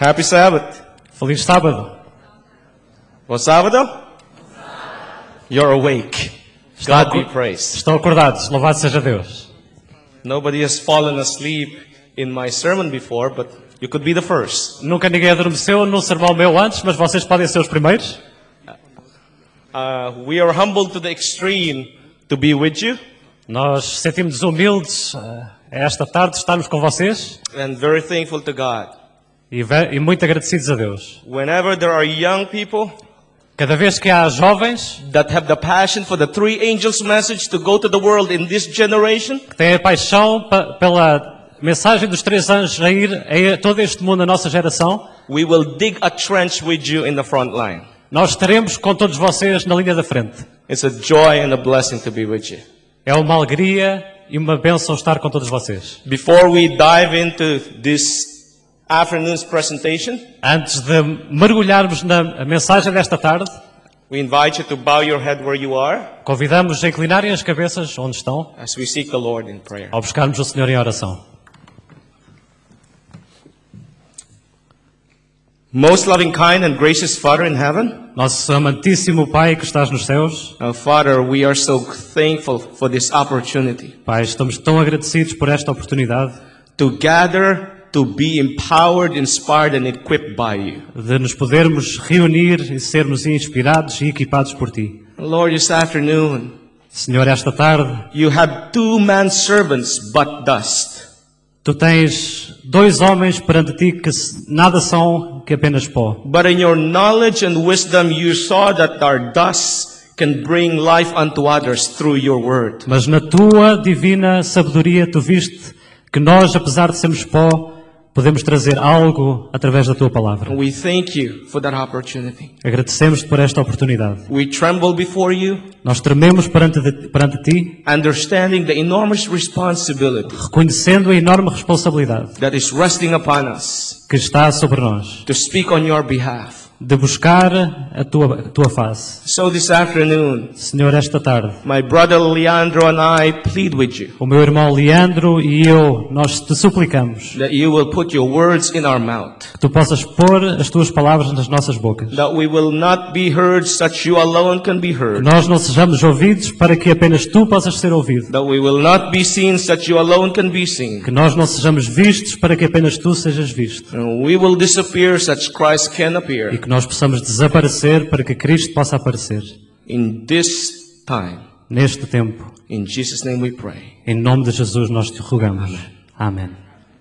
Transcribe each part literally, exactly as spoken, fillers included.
Happy Sabbath. Feliz sábado. What sábado? You're awake. God be praised. Estão acordados. Louvado seja Deus. Nobody has fallen asleep in my sermon before, but you could be the first. Nunca ninguém adormeceu num sermão meu antes, mas vocês podem ser os primeiros. Uh, we are humbled to the extreme to be with you. Nós sentimos humildes uh, esta tarde estarmos com vocês And very thankful to God. e, ve- e muito agradecidos a Deus. Whenever there are young people Cada vez que há jovens that have the passion for the three angels message to go to the world in this generation, que têm a paixão pa- pela mensagem dos três anjos a ir a todo este mundo, a nossa geração, we will dig a trench with you in the front line. nós estaremos com todos vocês na linha da frente. It's a joy and a blessing to be with you. É uma alegria e uma bênção estar com todos vocês. Before we dive into this afternoon's presentation, Antes de mergulharmos na mensagem desta tarde, we invite you to bow your head where you are convidamos a inclinarem as cabeças onde estão, as we seek the Lord in prayer. ao buscarmos o Senhor em oração. Most loving, kind, and gracious Father in heaven, Nosso amantíssimo Pai que estás nos céus, uh, Father, we are so thankful for this opportunity Pai, estamos tão agradecidos por esta oportunidade to gather, to be empowered, inspired, and equipped by you. de nos podermos reunir e sermos inspirados e equipados por Ti. Lord, this afternoon, Senhor, esta tarde, you have two manservants but dust. Tu tens dois homens perante Ti que se- nada são que apenas pó. But in your knowledge and wisdom, you saw that our dust can bring life unto others through your word. Mas na Tua divina sabedoria Tu viste que nós, apesar de sermos pó, podemos trazer algo através da Tua palavra. And we thank you for that opportunity. Agradecemos-te por esta oportunidade. We tremble before you, Nós trememos perante, de- perante Ti, understanding the enormous responsibility reconhecendo a enorme responsabilidade that is resting upon us que está sobre nós, to speak on your behalf. de buscar a Tua, a tua face. So this afternoon, Senhor, esta tarde, my brother Leandro and I plead with you o meu irmão Leandro e eu, nós te suplicamos that you will put your words in our mouth, que Tu possas pôr as Tuas palavras nas nossas bocas. that we will not be heard such you alone can be Que heard, nós não sejamos ouvidos para que apenas Tu possas ser ouvido. that we will not be seen such you alone can be seen, Que nós não sejamos vistos para que apenas Tu sejas visto. and we will disappear such Christ can E appear. que nós possamos desaparecer para que Cristo possa aparecer. In this time, Neste tempo, in Jesus' name we pray. em nome de Jesus nós te rogamos. Amém.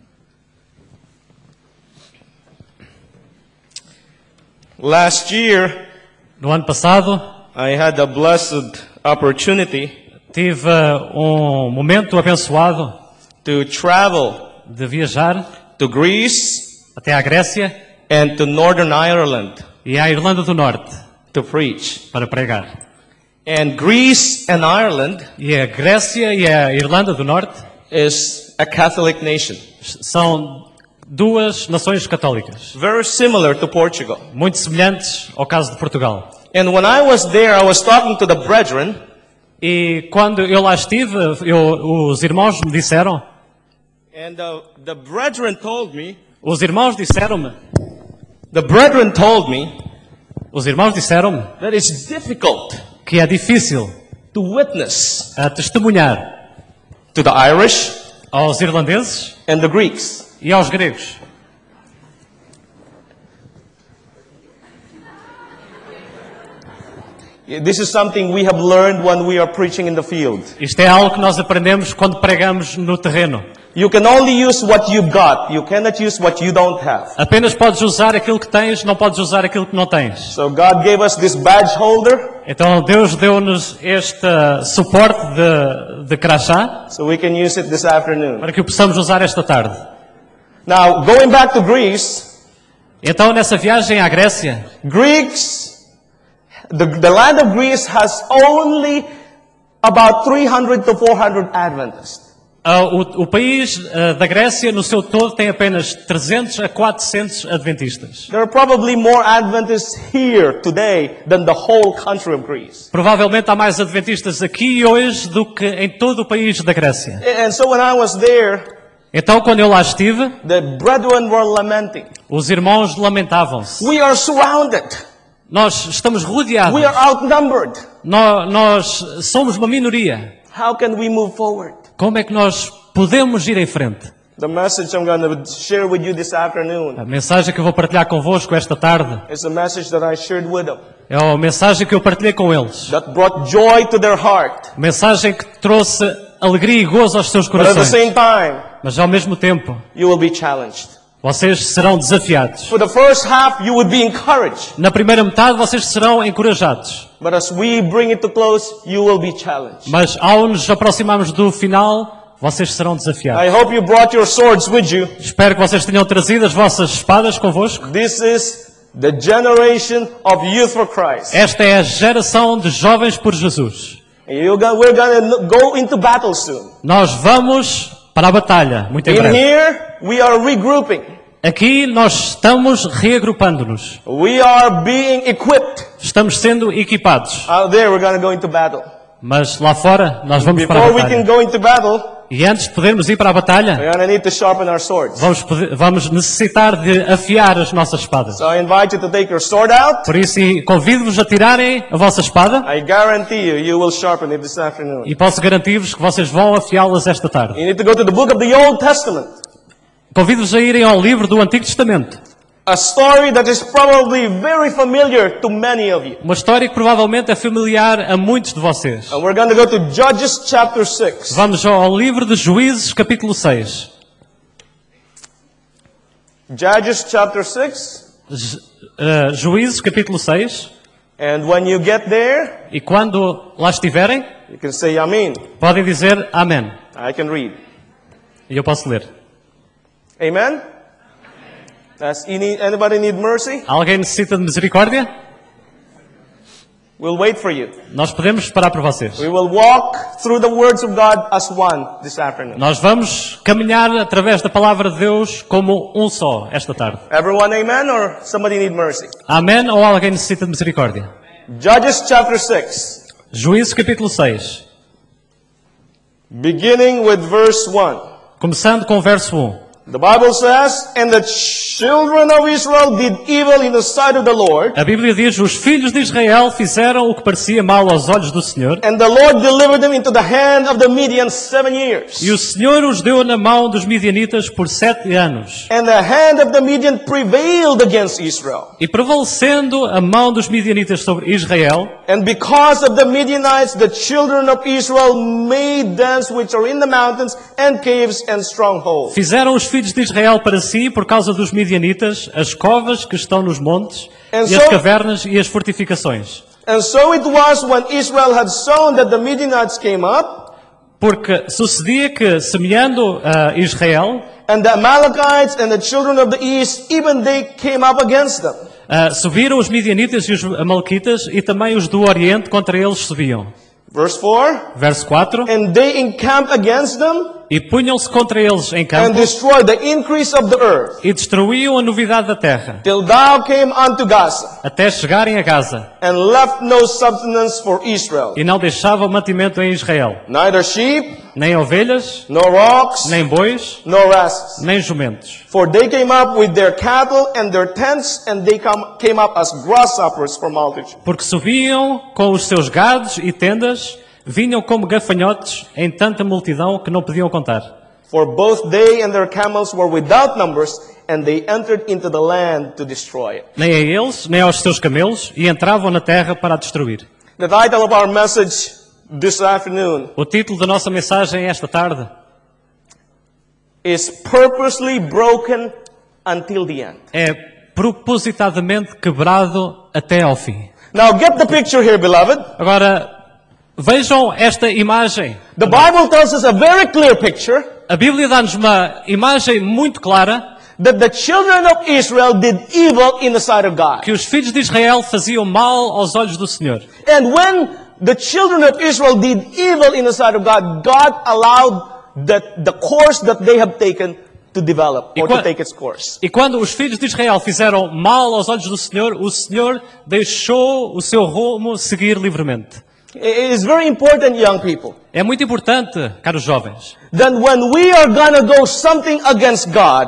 Last year, No ano passado, I had a blessed opportunity tive uh, um momento abençoado to travel de viajar to Greece até à Grécia and to Northern Ireland e à Irlanda do Norte to preach. para pregar. And Greece and Ireland E a Grécia e a Irlanda do Norte is a Catholic nation, são duas nações católicas, very similar to Portugal. muito semelhantes ao caso de Portugal. And when I was there, I was talking to the brethren, E quando eu lá estive, eu, os irmãos me disseram, and uh, the brethren told me, os irmãos disseram-me, the brethren told me os irmãos disseram-me that it's difficult que é difícil to witness a testemunhar to the Irish aos irlandeses and the Greeks. e aos gregos. This is something we have learned when we are preaching in the field. Isto é algo que nós aprendemos quando pregamos no terreno. You can only use what you've got. You cannot use what you don't have. Apenas podes usar aquilo que tens, não podes usar aquilo que não tens. So God gave us this badge holder Então Deus deu-nos este suporte de, de crachá so we can use it this afternoon. para que o possamos usar esta tarde. Now, going back to Greece, Então nessa viagem à Grécia, Greeks, the, the land of Greece has only about three hundred to four hundred Adventists. ah, o, o país ah, da Grécia no seu todo tem apenas trezentos a quatrocentos adventistas. There are probably more Adventists here today than the whole country of Greece. Provavelmente há mais adventistas aqui hoje do que em todo o país da Grécia. And so when I was there, Então quando eu lá estive, the brethren were lamenting. Os irmãos lamentavam-se. We are surrounded. Nós estamos rodeados. We are outnumbered. Nó- Nós somos uma minoria. How can we move forward? Como é que nós podemos ir em frente? The message I'm going to share with you this afternoon A mensagem que eu vou partilhar convosco esta tarde is a message that I shared with them é a mensagem que eu partilhei com eles. that brought joy to their heart. A mensagem que trouxe alegria e gozo aos seus But at the corações. same time, Mas ao mesmo tempo, you will be challenged. vocês serão desafiados. For the first half, you would be encouraged. Na primeira metade, vocês serão encorajados. But as we bring it to close, you will be challenged. Mas ao nos aproximarmos do final, vocês serão desafiados. I hope you brought your swords with you. Espero que vocês tenham trazido as vossas espadas convosco. This is the generation of youth for Christ. Esta é a geração de jovens por Jesus. And you're go- we're going to go into battle soon. Nós vamos para a batalha, muito em In breve. here, we are regrouping. Aqui nós estamos reagrupando-nos. We are being equipped. Estamos sendo equipados. Out there, we're going to go into battle. Mas lá fora, nós vamos para a Before we can batalha. go into battle, E antes de podermos ir para a batalha, we're going to need to sharpen our swords. vamos, poder- vamos necessitar de afiar as nossas espadas. So I invite you to take your sword out. Por isso, e convido-vos a tirarem a vossa espada I guarantee you, you will sharpen it this afternoon. e posso garantir-vos que vocês vão afiá-las esta tarde. You need to go to the book of the Old Testament. Convido-vos a irem ao livro do Antigo Testamento. A story that is probably very familiar to many of you. Uma história que provavelmente é familiar a muitos de vocês. And we're going to go to Judges chapter six. Vamos ao livro de Juízes, capítulo seis. Judges chapter six. Ju- eh, Juízes, capítulo seis. And when you get there, E quando lá estiverem, you can say Amen. podem dizer Amém. I can read. E eu posso ler. Amen? Does any- anybody need mercy? Alguém necessita de misericórdia? We'll wait for you. Nós podemos esperar por vocês. We will walk through the words of God as one this afternoon. Nós vamos caminhar através da palavra de Deus como um só esta tarde. Everyone amen or somebody need mercy? Amém ou alguém necessita de misericórdia? Judges chapter six, Juízes capítulo seis, beginning with verse one. começando com o verso um. The Bible says, "And the children of Israel did evil in the sight of the Lord, A Bíblia diz, os filhos de Israel fizeram o que parecia mal aos olhos do Senhor, and the Lord delivered them into the hand of the Midians seven years. e o Senhor os deu na mão dos midianitas por sete anos. And the hand of the Midian prevailed against Israel. E prevalecendo a mão dos midianitas sobre Israel, And because of the Midianites, the children of Israel made dens which are in the mountains and caves and strongholds. fizeram os filhos de Israel para si, por causa dos midianitas, as covas que estão nos montes, And e as so- cavernas e as fortificações. And so it was when Israel had sown that the Midianites came up, Porque sucedia que, semeando a Israel, and the Amalekites and the children of the east, even they came up against them. ah, subiram os midianitas e os amalequitas, e também os do Oriente contra eles subiam. Verse four, Verso quatro. and they encamped against them E punham-se contra eles em and campo, destroyed the increase of the earth, e destruíam a novidade da terra, till thou came unto Gaza, até chegarem a Gaza, and left no substance for Israel, e não deixavam mantimento em Israel, neither sheep, nem ovelhas, nor ox, nem bois, nor asses. nem jumentos. For they came up with their cattle and their tents, and they come, came up as grasshoppers for multitude. Porque subiam com os seus gados e tendas, vinham como gafanhotos em tanta multidão que não podiam contar. For both they and their camels were without numbers, and they entered into the land to destroy it. Nem a eles, nem aos seus camelos, e entravam na terra para a destruir. The title of our message this afternoon O título da nossa mensagem esta tarde is Purposely Broken Until the End. é propositadamente quebrado até ao fim. Now get the picture here, beloved. Agora, vejam esta imagem. The Bible tells us a very clear picture A Bíblia dá-nos uma imagem muito clara that the children of Israel did evil in the sight of God. que os filhos de Israel faziam mal aos olhos do Senhor. And when the children of Israel did evil in the sight of God, God allowed the, the course that they have taken to develop or E qua- to take its course. E quando os filhos de Israel fizeram mal aos olhos do Senhor, o Senhor deixou o seu rumo seguir livremente. It is very important, young people, É muito importante, caros jovens, that when we are gonna go something against God, que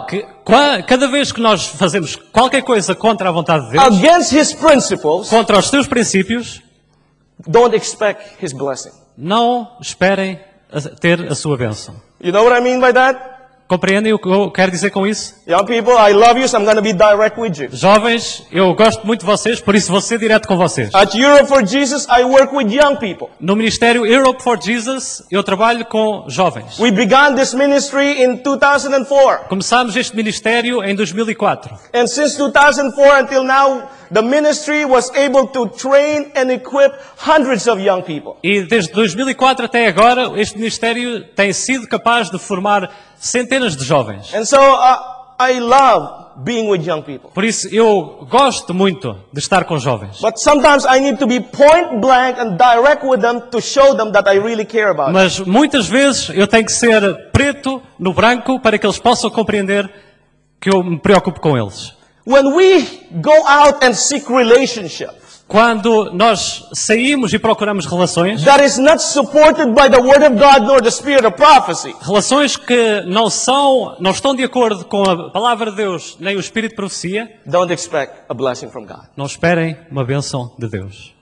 Qua- Cada vez que nós fazemos qualquer coisa contra a vontade de Deus, against His principles, contra os seus princípios, don't expect His blessing. não esperem a- ter a sua bênção. You know what I mean by that? Compreendem o que eu quero dizer com isso? Young people, I love you, so I'm going to be direct with you. Jovens, eu gosto muito de vocês, por isso vou ser direto com vocês. At Europe for Jesus, I work with young people. No Ministério Europe for Jesus, eu trabalho com jovens. We began this ministry in two thousand four. Começámos este ministério em dois mil e quatro. And since two thousand four until now, the ministry was able to train and equip hundreds of young people. E desde dois mil e quatro até agora, este ministério tem sido capaz de formar centenas de jovens. And so uh, I love being with young people. Por isso, eu gosto muito de estar com jovens. But sometimes I need to be point blank and direct with them to show them that I really care about them. Mas muitas vezes eu tenho que ser preto no branco para que eles possam compreender que eu me preocupo com eles. When we go out and seek relationship Quando nós saímos e procuramos relações, that is not supported by the Word of God nor the Spirit of prophecy, relações que não são, não estão de acordo com a palavra de Deus nem o Espírito de profecia, don't expect a blessing from God. não esperem uma bênção de Deus.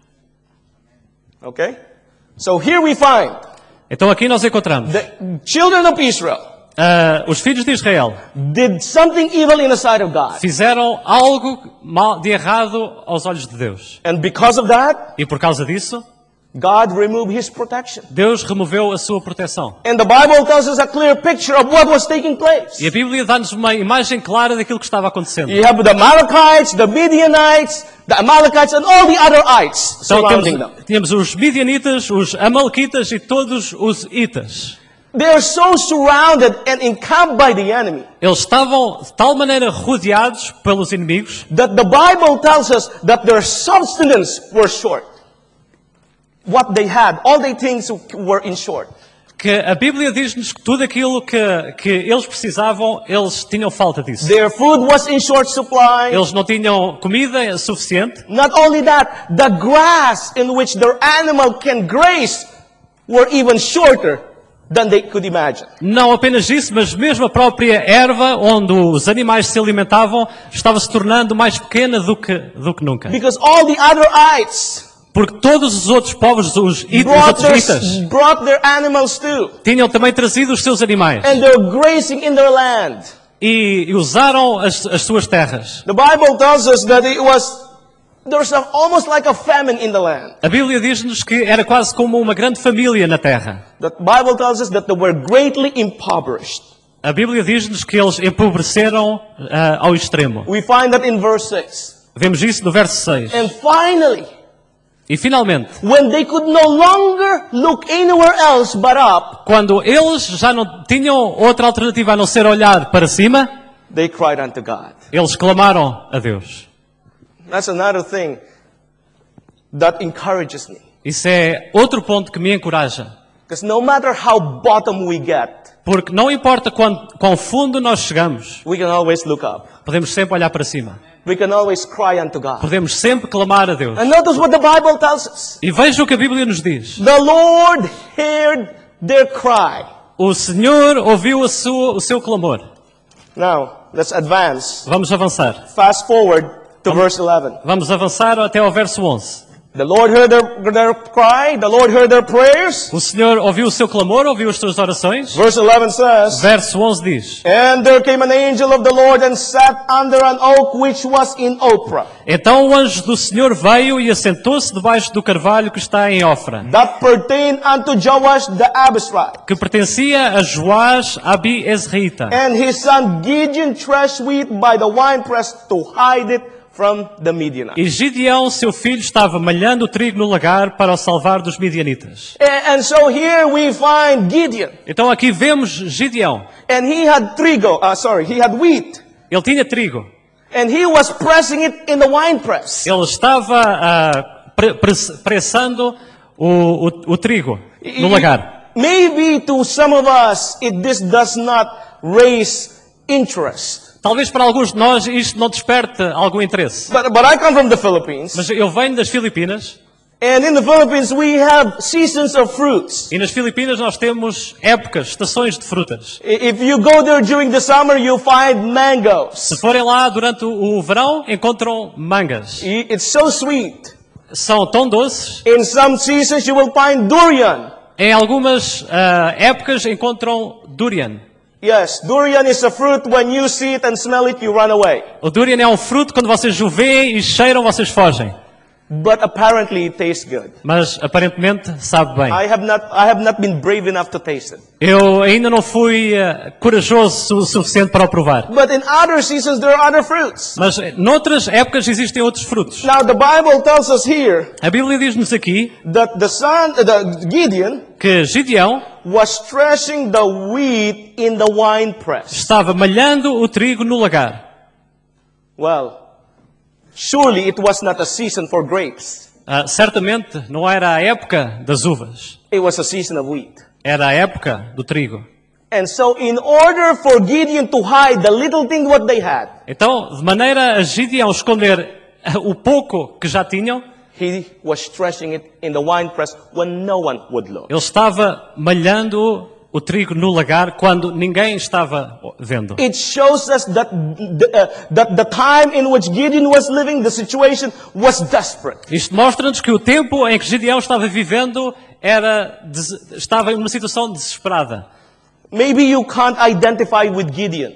Okay? So here we find Então aqui nós encontramos the children of Israel ah, os filhos de Israel did something evil in the sight of God. fizeram algo mal, de errado aos olhos de Deus. And because of that, E por causa disso, God removed His protection. Deus removeu a sua proteção. And the Bible tells us a clear picture of what was taking place. E a Bíblia dá-nos uma imagem clara daquilo que estava acontecendo. You have the Amalekites, the Midianites, the Amalekites, and all the other ites Então surrounding them. temos, tínhamos os Midianitas, os Amalequitas e todos os Itas. They are so surrounded and encamped by the enemy Eles estavam de tal maneira rodeados pelos inimigos that the Bible tells us that their substance were short. What they had, all the things were in short. que a Bíblia diz-nos que tudo aquilo que, que eles precisavam, eles tinham falta disso. Their food was in short supply. Eles não tinham comida suficiente. Not only that, the grass in which their animal can graze were even shorter than they could imagine. Não apenas isso, mas mesmo a própria erva onde os animais se alimentavam estava se tornando mais pequena do que, do que nunca. Because all the other ites Porque todos os outros povos, os, it, os brought outros their, itas, brought their animals too. tinham também trazido os seus animais And they're grazing in their land. e, e usaram as, as suas terras. The Bible tells us that it was, there's a, almost like a famine in the land. A Bíblia diz-nos que era quase como uma grande família na terra. The Bible tells us that they were greatly impoverished. A Bíblia diz-nos que eles empobreceram ah, ao extremo. We find that in verse six. Vemos isso no verso seis. And finally, E finalmente, when they could no longer look anywhere else but up, quando eles já não tinham outra alternativa a não ser olhar para cima, they cried unto God. eles clamaram a Deus. That's another thing that encourages me. Isso é outro ponto que me encoraja. Because no matter how bottom we get, Porque não importa quão, quão fundo nós chegamos, we can always look up. podemos sempre olhar para cima. We can always cry unto God. Podemos sempre clamar a Deus. And notice what the Bible tells us. E veja o que a Bíblia nos diz. The Lord heard their cry. O Senhor ouviu a sua, o seu clamor. Now, let's advance. Vamos avançar. Fast forward to verse eleven. Vamos avançar até ao verso onze. The Lord heard their, their cry. The Lord heard their prayers. O Senhor ouviu o seu clamor, ouviu as suas orações. Verse eleven says, Verso onze diz: And there came an angel of the Lord and sat under an oak which was in Ophrah, Então o anjo do Senhor veio e assentou-se debaixo do carvalho que está em Ofra, that pertained unto Joash the Abisrite. que pertencia a Joás Abi Ezraíta. And his son Gideon threshed wheat by the winepress to hide it from the Midianites. E Gideão, seu filho, estava malhando o trigo no lagar para o salvar dos midianitas. And, and so here we find Gideon. Então aqui vemos Gideão. And he had trigo, uh, sorry, he had wheat. Ele tinha trigo. And he was pressing it in the winepress. Ele estava ah, pre press pressando o, o, o trigo no lagar. Maybe to some of us, it, this does not raise interest. Talvez para alguns de nós isto não desperte algum interesse. But, but I come from the Philippines. Mas eu venho das Filipinas And in the Philippines, we have seasons of fruits. E nas Filipinas nós temos épocas, estações de frutas. I- If you go there during the summer, you'll find mangoes. Se forem lá durante o o verão, encontram mangas. I- It's so sweet. São tão doces. In some seasons, you will find durian. Em algumas ah, épocas encontram durian. Yes, durian is a fruit. When you see it and smell it, you run away. O durian é um fruto, quando vocês o veem e cheiram, vocês fogem. But apparently, it tastes good. Mas aparentemente sabe bem. I have not, I have not been brave enough to taste it. Eu ainda não fui ah, corajoso o suficiente para o provar. But in other seasons, there are other fruits. Mas noutras épocas existem outros frutos. Now, the Bible tells us here A Bíblia diz-nos aqui that the son, the Gideon, que Gideão was threshing the wheat in the winepress. estava malhando o trigo no lagar. Well, surely it was not a season for grapes. Ah, certamente não era a época das uvas. It was a season of wheat. Era a época do trigo. And so in order for Gideon to hide the little thing what they had, Então, de maneira a Gideão esconder ah, o pouco que já tinham, he was threshing it in the winepress when no one would look. ele estava malhando o trigo no lagar quando ninguém estava vendo. It shows us that the, uh, that the time in which Gideon was living, the situation was desperate. Isto mostra-nos que o tempo em que Gideão estava vivendo era, des- estava em uma situação desesperada. Maybe you can't identify with Gideon.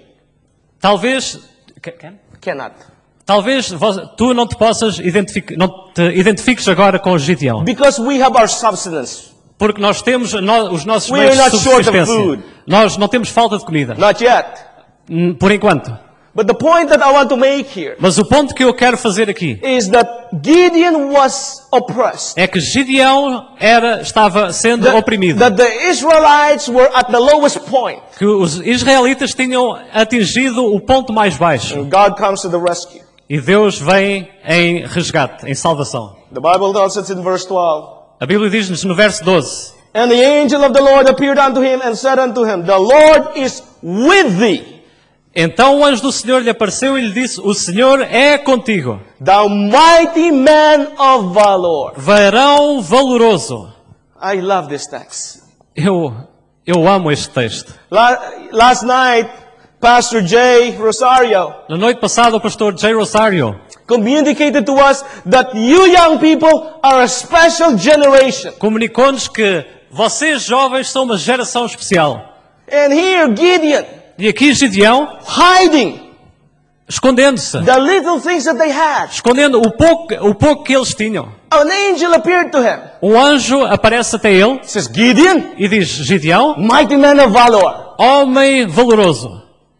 Talvez, que- quem? Cannot. talvez vos- tu não te possas identificar, não te identifiques agora com Gideão. Because we have our substance. Porque nós temos no- os nossos We meios are de not short of subsistência. food. Nós não temos falta de comida. Not yet. Hum, Por enquanto. But the point that I want to make here Mas o ponto que eu quero fazer aqui is that Gideon was oppressed. é que Gideão era, estava sendo That, oprimido. that the Israelites were at the lowest point. Que os israelitas tinham atingido o ponto mais baixo. And God comes to the rescue. E Deus vem em resgate, em salvação. The Bible tells us in verse twelve. A Bíblia diz-nos no verso doze. And the angel of the Lord appeared unto him and said unto him, The Lord is with thee, Então o anjo do Senhor lhe apareceu e lhe disse: O Senhor é contigo, thou mighty man of valor. varão valoroso. I love this text. Eu, eu amo este texto. La- Last night, Pastor Jay Rosario Na noite passada, o pastor Jay Rosario communicated to us that you young people are a special generation. comunicou-nos que vocês jovens são uma geração especial. And here, Gideon, E aqui Gideão, hiding escondendo-se, the little things that they had. escondendo o pouco, o pouco que eles tinham. An angel appeared to him. Um anjo aparece até ele Says, Gideon, e diz: Gideão, mighty man of valor. homem valoroso.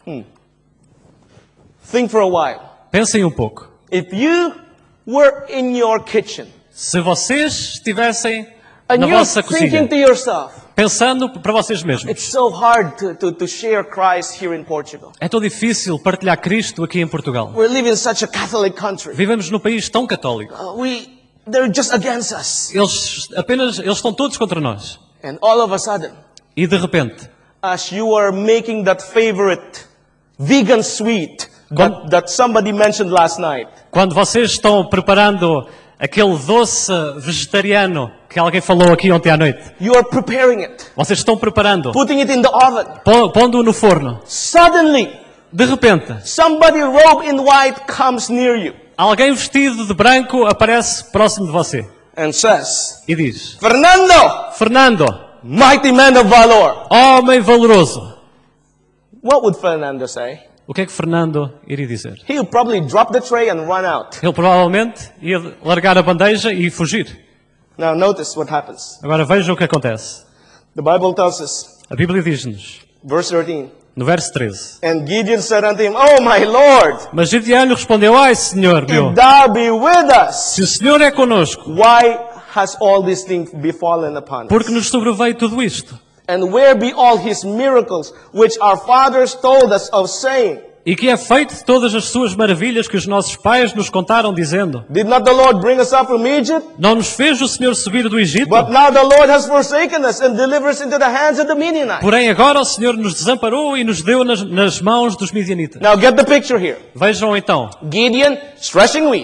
Think for a while. Pensem um pouco. If you were in your kitchen Se vocês estivessem and na you're vossa thinking cozinha, to yourself, pensando para vocês mesmos, it's so hard to, to, to share Christ here in Portugal. é tão difícil partilhar Cristo aqui em Portugal. We live in such a Catholic country. Vivemos num país tão católico. Uh, we, they're just against us. Eles apenas, eles estão todos contra nós. And all of a sudden, E de repente, as you are making that favorite vegan sweet Quando- that, that somebody mentioned last night, quando vocês estão preparando aquele doce vegetariano que alguém falou aqui ontem à noite, you are preparing it, vocês estão preparando, putting it in the oven. pô- pondo-o no forno. Suddenly, De repente, somebody robed in white comes near you alguém vestido de branco aparece próximo de você and says, e diz: Fernando, Fernando, mighty man of valor. homem valoroso. What would Fernando say? O que é que Fernando iria dizer? He'll probably drop the tray and run out. Ele provavelmente ia largar a bandeja e fugir. Now notice what happens. Agora vejam o que acontece. The Bible tells us, A Bíblia diz-nos, verse thirteen, no verso treze, and Gideon said unto him, Oh my Lord, mas Gideão lhe respondeu: Ai, Senhor meu, if thou be with us, se o Senhor é conosco, why has all these things befallen upon porque us? nos sobreveio tudo isto? And where be all his miracles, which our fathers told us of, saying, E que é feito de todas as suas maravilhas que os nossos pais nos contaram, dizendo: Did not the Lord bring us up from Egypt? Não nos fez o Senhor subir do Egito? But now the Lord has forsaken us and delivered us into the hands of the Midianites. Porém agora o Senhor nos desamparou e nos deu nas, nas mãos dos midianitas. Now get the picture here. Vejam então, Gideon is threshing wheat.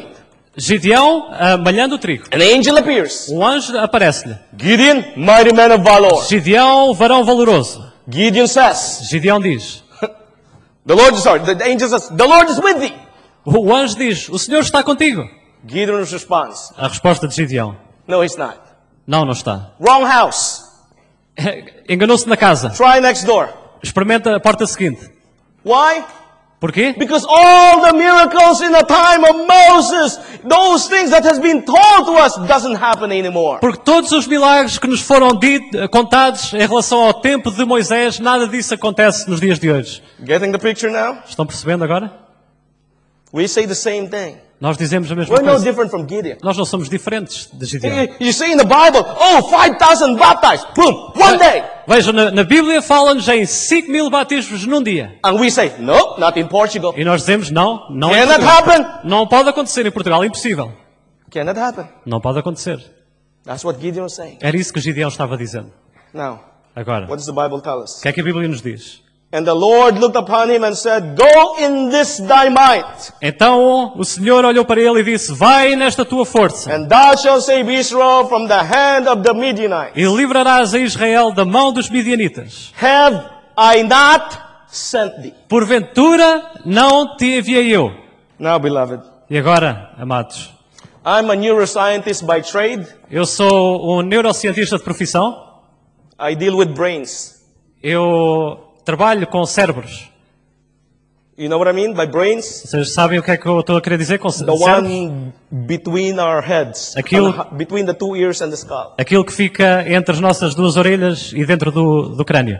Gideão ah, malhando o trigo. An angel appears. Um anjo aparece-lhe. Gideon, mighty man of valor. Gideão, varão valoroso. Gideon says, Gideão diz. the Lord, sorry, the angel says, the Lord is with thee. O anjo diz, o Senhor está contigo. Gideon responds, A resposta de Gideão. no, he's not. Não, não está. Wrong house. Enganou-se na casa. Try next door. Experimenta a porta seguinte. Why? Porquê? Because all the miracles in the time of Moses, those things that has been told to us, doesn't happen anymore. Porque todos os milagres que nos foram dito, contados em relação ao tempo de Moisés, nada disso acontece nos dias de hoje. Getting the picture now? Estão percebendo agora? We say the same thing. Nós dizemos a mesma We're no coisa. different from Gideon. Nós não somos diferentes de Gideão. You, you see in the Bible, oh, five thousand baptized, boom, one day. Vejam, na, na Bíblia fala-nos em cinco mil batismos num dia. And we say, no, not in Portugal. E nós dizemos, não, não, em Cannot Portugal. happen. Não pode acontecer em Portugal, é impossível. Cannot happen. Não pode acontecer. That's what Gideon was saying. Era isso que Gideão estava dizendo. Now, Agora, what does the Bible tell us? o que é que a Bíblia nos diz? And the Lord looked upon him and said, go in this thy might, Então o Senhor olhou para ele e disse, vai nesta tua força and thou shalt save Israel from the hand of the Midianites. e livrarás a Israel da mão dos midianitas. Have I not sent thee? Porventura não te enviei eu. Now, beloved, E agora, amados, I'm a neuroscientist by trade. eu sou um neurocientista de profissão. I deal with brains. Eu trabalho com cérebros. You know what I mean by brains? Vocês sabem o que é que eu estou a querer dizer com cé- The cérebros? one between our heads, Aquilo- and the- between the two ears and the skull. Aquilo que fica entre as nossas duas orelhas e dentro do, do crânio.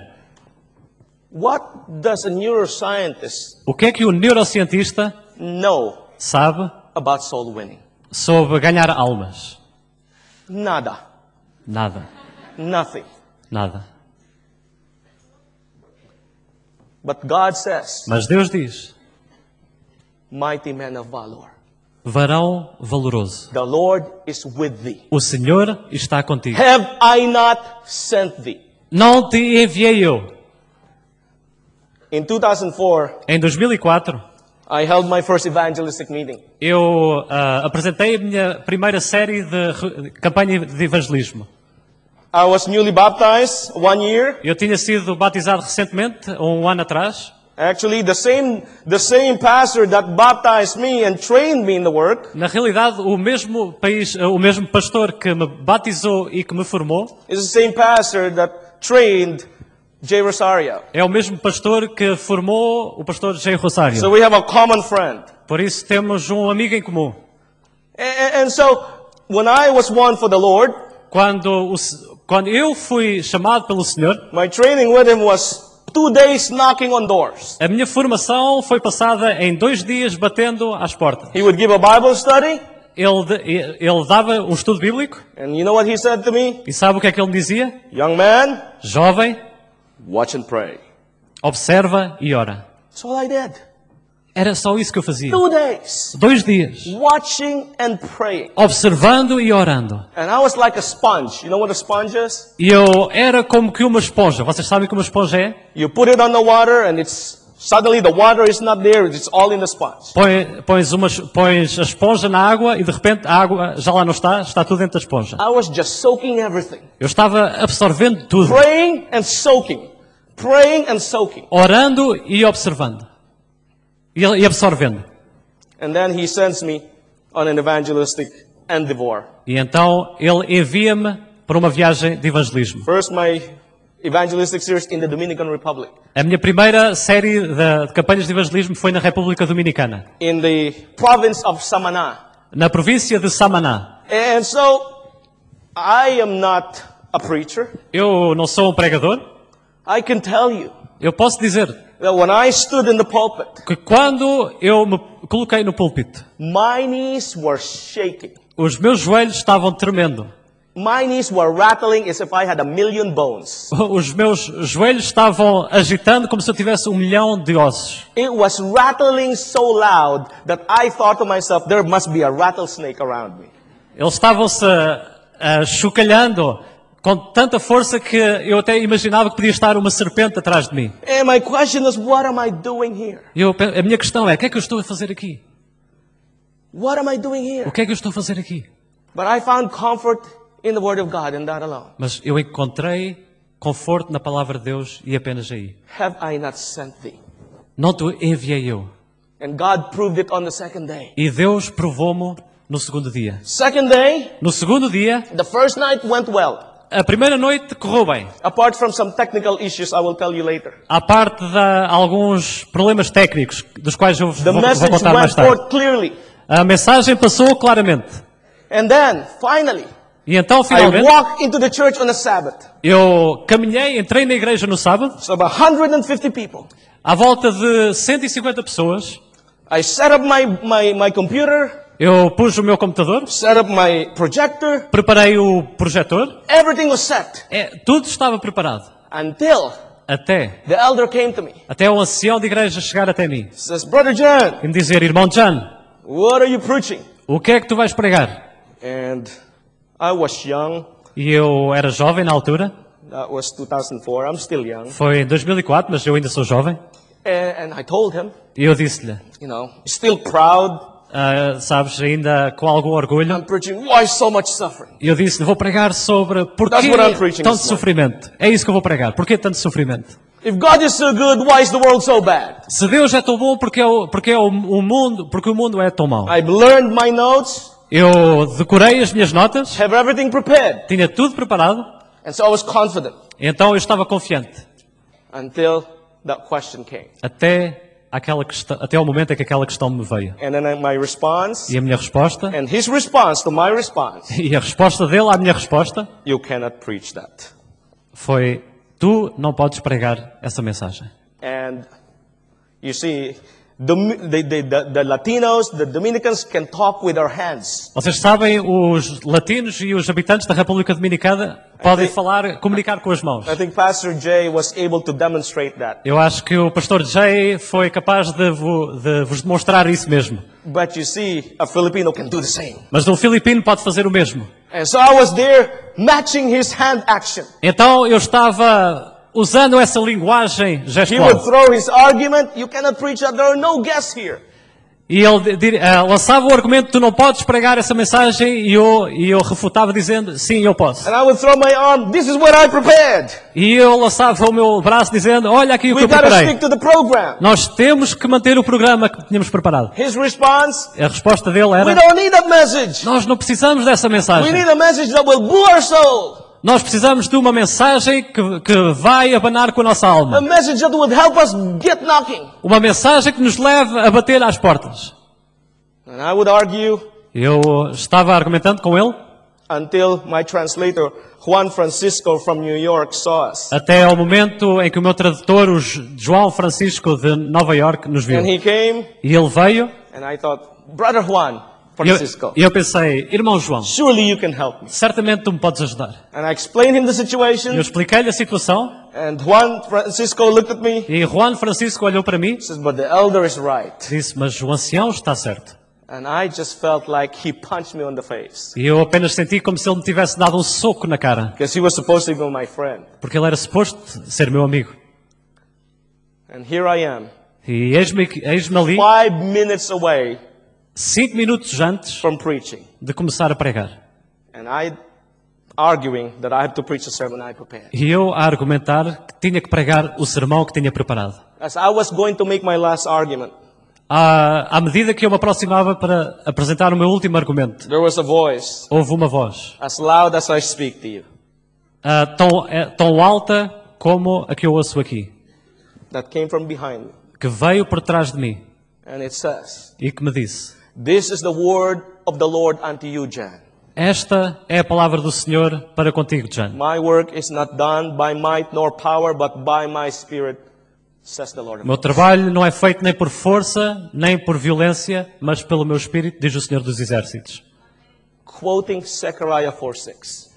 What does a neuroscientist O que é que o neurocientista know sabe about soul winning? sobre ganhar almas? Nada. Nada. Nothing. Nada. But God says, Mas Deus diz, mighty man of valor, varão valoroso, the Lord is with thee. o Senhor está contigo. Have I not sent thee? Não te enviei eu. In two thousand four, Em dois mil e quatro, I held my first evangelistic meeting. eu ah, apresentei a minha primeira série de, re- de campanha de evangelismo. I was newly baptized one year. Eu tinha sido batizado recentemente, um ano atrás. Actually, the same, the same pastor that baptized me and trained me in the work Na realidade, o mesmo país, o mesmo pastor que me batizou e que me formou is the same pastor that trained Jay Rosario. é o mesmo pastor que formou o pastor Jay Rosário. So we have a common friend. Por isso temos um amigo em comum. And, and so, when I was won for the Lord, Quando, o, quando eu fui chamado pelo Senhor, my training with him was two days knocking on doors. a minha formação foi passada em dois dias batendo às portas. He would give a Bible study, Ele, de- ele dava um estudo bíblico and you know what he said to me? e sabe o que é que ele me dizia? Young man, Jovem, watch and pray. observa e ora. That's all I did. Era só isso que eu fazia. Two days, Dois dias. watching and praying. Observando e orando. And I was like a sponge. You know what a sponge is? E eu era como que uma esponja. Vocês sabem que uma esponja é? You put it on the water and it's, suddenly the water is not there, it's all in the sponge. Põe, pões, uma, pões a esponja na água e de repente a água já lá não está, está tudo dentro da esponja. I was just soaking everything. Eu estava absorvendo tudo. Praying and soaking. Praying and soaking. Orando e observando. E, e absorvendo. And then he sends me on an evangelistic endeavor. E então ele envia-me para uma viagem de evangelismo. First, my evangelistic series in the Dominican Republic. A minha primeira série de, de campanhas de evangelismo foi na República Dominicana, In the province of Samaná. na província de Samaná. And so, I am not a preacher. Eu não sou um pregador. I can tell you Eu posso dizer that when I stood in the pulpit, que quando eu me coloquei no púlpito, my knees were shaking. os meus joelhos estavam tremendo. My knees were rattling as if I had a million bones. Os meus joelhos estavam agitando como se eu tivesse um milhão de ossos. It was rattling so loud that I thought to myself, there must be a rattlesnake around me. Eles estavam-se uh, chocalhando com tanta força que eu até imaginava que podia estar uma serpente atrás de mim. And my question is, what am I doing here? E eu, a minha questão é, o que é que eu estou a fazer aqui? What am I doing O here? que é que eu estou a fazer aqui? But I found comfort in the Word of God and that alone. Mas eu encontrei conforto na palavra de Deus e apenas aí. Have I not sent thee? Não te enviei eu. And God proved it on the second day. E Deus provou-me no segundo dia. Second day, No segundo dia, the first night went well. a primeira noite correu bem. Apart from some technical issues, I will tell you later. À parte de alguns problemas técnicos, dos quais eu The vou, vou message contar mais went tarde. forth clearly. A mensagem passou claramente. And then, finally, E então, I finalmente, walked into the church on a Sabbath. eu caminhei, entrei na igreja no sábado, So about one hundred fifty people. à volta de cento e cinquenta pessoas. I set up my, my, my computer, Eu pus o meu computador, set up my projector. preparei o projetor, Everything was set. é, tudo estava preparado. Until Até, the elder came to me. até o ancião de igreja chegar até mim Says, Brother John, e me dizer, irmão John, what are you preaching? o que é que tu vais pregar? And I was young. E eu era jovem na altura, That was two thousand four. I'm still young. foi em dois mil e quatro, mas eu ainda sou jovem. And, and I told him, E eu disse-lhe, you know, still proud. ah, sabes, ainda com algum orgulho, I'm preaching, why so much suffering? e eu disse-lhe, vou pregar sobre porquê That's what I'm preaching tanto this morning. sofrimento. É isso que eu vou pregar. Porquê tanto sofrimento? If God is so good, why is the world so bad? Se Deus é tão bom, porque, é o, porque é o, o mundo, porque o mundo é tão mau. I've learned my notes, Eu decorei as minhas notas, have everything prepared. tinha tudo preparado, And so I was confident então eu estava confiante. until that question came. Até, aquela questão, até ao momento em que aquela questão me veio. And then my response, E a minha resposta, and his response to my response, e a resposta dele à minha resposta, you cannot preach that. foi: tu não podes pregar essa mensagem. And you see, the, the, the, the, the Latinos, the Dominicans can talk with their hands. Vocês sabem, os latinos e os habitantes da República Dominicana podem think- falar, comunicar com as mãos. I think Pastor Jay was able to demonstrate that. Eu acho que o pastor Jay foi capaz de, vo, de vos demonstrar isso mesmo. But you see, a Filipino can do the same. Mas um filipino pode fazer o mesmo. And so I was there matching his hand action. Então eu estava usando essa linguagem He gestual. would throw his argument, you cannot preach that, there are no guests here. E ele di- eh, lançava o argumento: tu não podes pregar essa mensagem, e eu, e eu refutava dizendo: sim, eu posso. And I would throw my arm, this is what I prepared. E eu lançava o meu braço dizendo: olha aqui o que We eu gotta preparei. stick to the program. Nós temos que manter o programa que tínhamos preparado. His response, A resposta dele we era: don't need that message. nós não precisamos dessa We mensagem. need a message that will boo our soul. Nós precisamos de uma mensagem que, que vai abanar com a nossa A alma. message that would help us get knocking. Uma mensagem que nos leve a bater às portas. And I would argue Eu estava argumentando com ele until my translator, Juan Francisco from New York, saw us. até ao momento em que o meu tradutor, o J- João Francisco de Nova York, nos viu. And he came, E ele veio and I thought, Brother Juan e eu, Francisco, e eu pensei: irmão João, surely you can help me. certamente tu me podes ajudar. And I explained him the Eu situation, expliquei-lhe a situação and Juan Francisco looked at me, e Juan Francisco olhou para mim says, but the elder is right. e disse: mas o ancião está certo. And I just felt like he punched me on the face. E eu apenas senti como se ele me tivesse dado um soco na cara, Because he was supposed to be my friend. porque ele era suposto ser meu amigo. And here I am, E eis-me eis-me ali, five minutes away cinco minutos antes from preaching. de começar a pregar. And I arguing that I have to preach the sermon I prepared. E eu a argumentar que tinha que pregar o sermão que tinha preparado. As I was going to make my last argument, À, à medida que eu me aproximava para apresentar o meu último argumento, there was a voice houve uma voz as loud as I speak to you ah, tão, eh, tão alta como a que eu ouço aqui, that came from behind me. que veio por trás de mim And it says, e que me disse: this is the word of the Lord unto you, John. esta é a palavra do Senhor para contigo, John. My work is not done by might nor power, but by my spirit, says the Lord. O meu trabalho não é feito nem por força, nem por violência, mas pelo meu espírito, diz o Senhor dos Exércitos. Quoting Zechariah four six.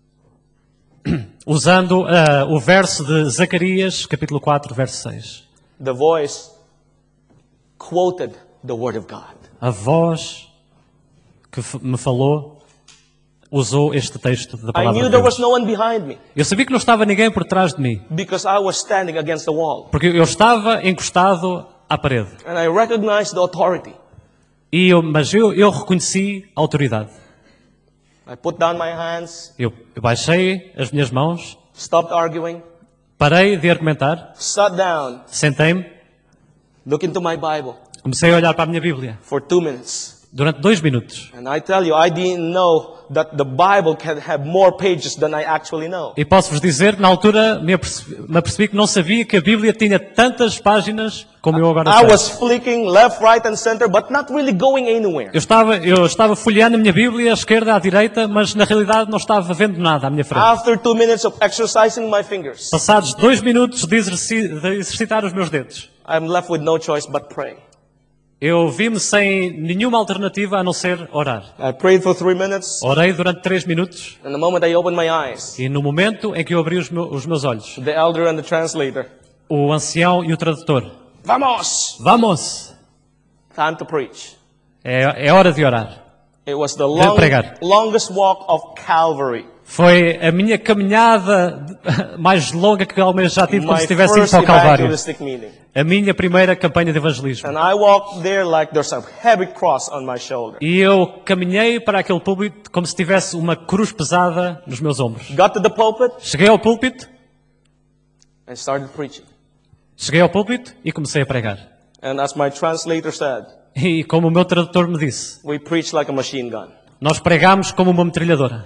Usando ah, o verso de Zacarias, capítulo quatro, verso seis. The voice quoted the word of God. A voz que f- me falou usou este texto da I palavra knew de there was Deus. no one behind me Eu sabia que não estava ninguém por trás de mim, because I was standing against the wall. porque eu estava encostado à parede. And I recognized the authority. E eu, mas eu, eu reconheci a autoridade. I put down my hands, Eu, eu baixei as minhas mãos, stopped arguing, parei de argumentar, sat down, sentei-me, looked into my Bible comecei a olhar para a minha Bíblia for two minutes. durante dois minutos. And I tell you, I didn't know that the Bible can have more pages than I actually know. E posso-vos dizer que na altura me apercebi, me apercebi que não sabia que a Bíblia tinha tantas páginas como eu agora I sei. was flicking left, right, and center, but not really going anywhere. Eu estava, eu estava folheando a minha Bíblia à esquerda, à direita, mas na realidade não estava vendo nada à minha frente. After two minutes of exercising my fingers, Passados dois minutos de, exerci de exercitar os meus dedos, I'm left with no choice but pray. eu vi-me sem nenhuma alternativa a não ser orar. I prayed for three minutes, Orei durante três minutos and the moment I opened my eyes, e no momento em que eu abri os, meu, os meus olhos, the elder and the translator, o ancião e o tradutor, vamos! vamos, Time to preach. é, é hora de orar. It was the De long, pregar. longest walk of Calvary. Foi a minha caminhada mais longa que alguma vez já tive, como My se tivesse ido first para o Calvário. evangelistic meeting. A minha primeira campanha de evangelismo. And I walked there like there's a heavy cross on my shoulder. E eu caminhei para aquele púlpito como se tivesse uma cruz pesada nos meus ombros. Got to the pulpit Cheguei ao púlpito, and started preaching. cheguei ao púlpito e comecei a pregar. And as my translator said, E como o meu tradutor me disse, we preach like a machine gun. nós pregámos como uma metralhadora.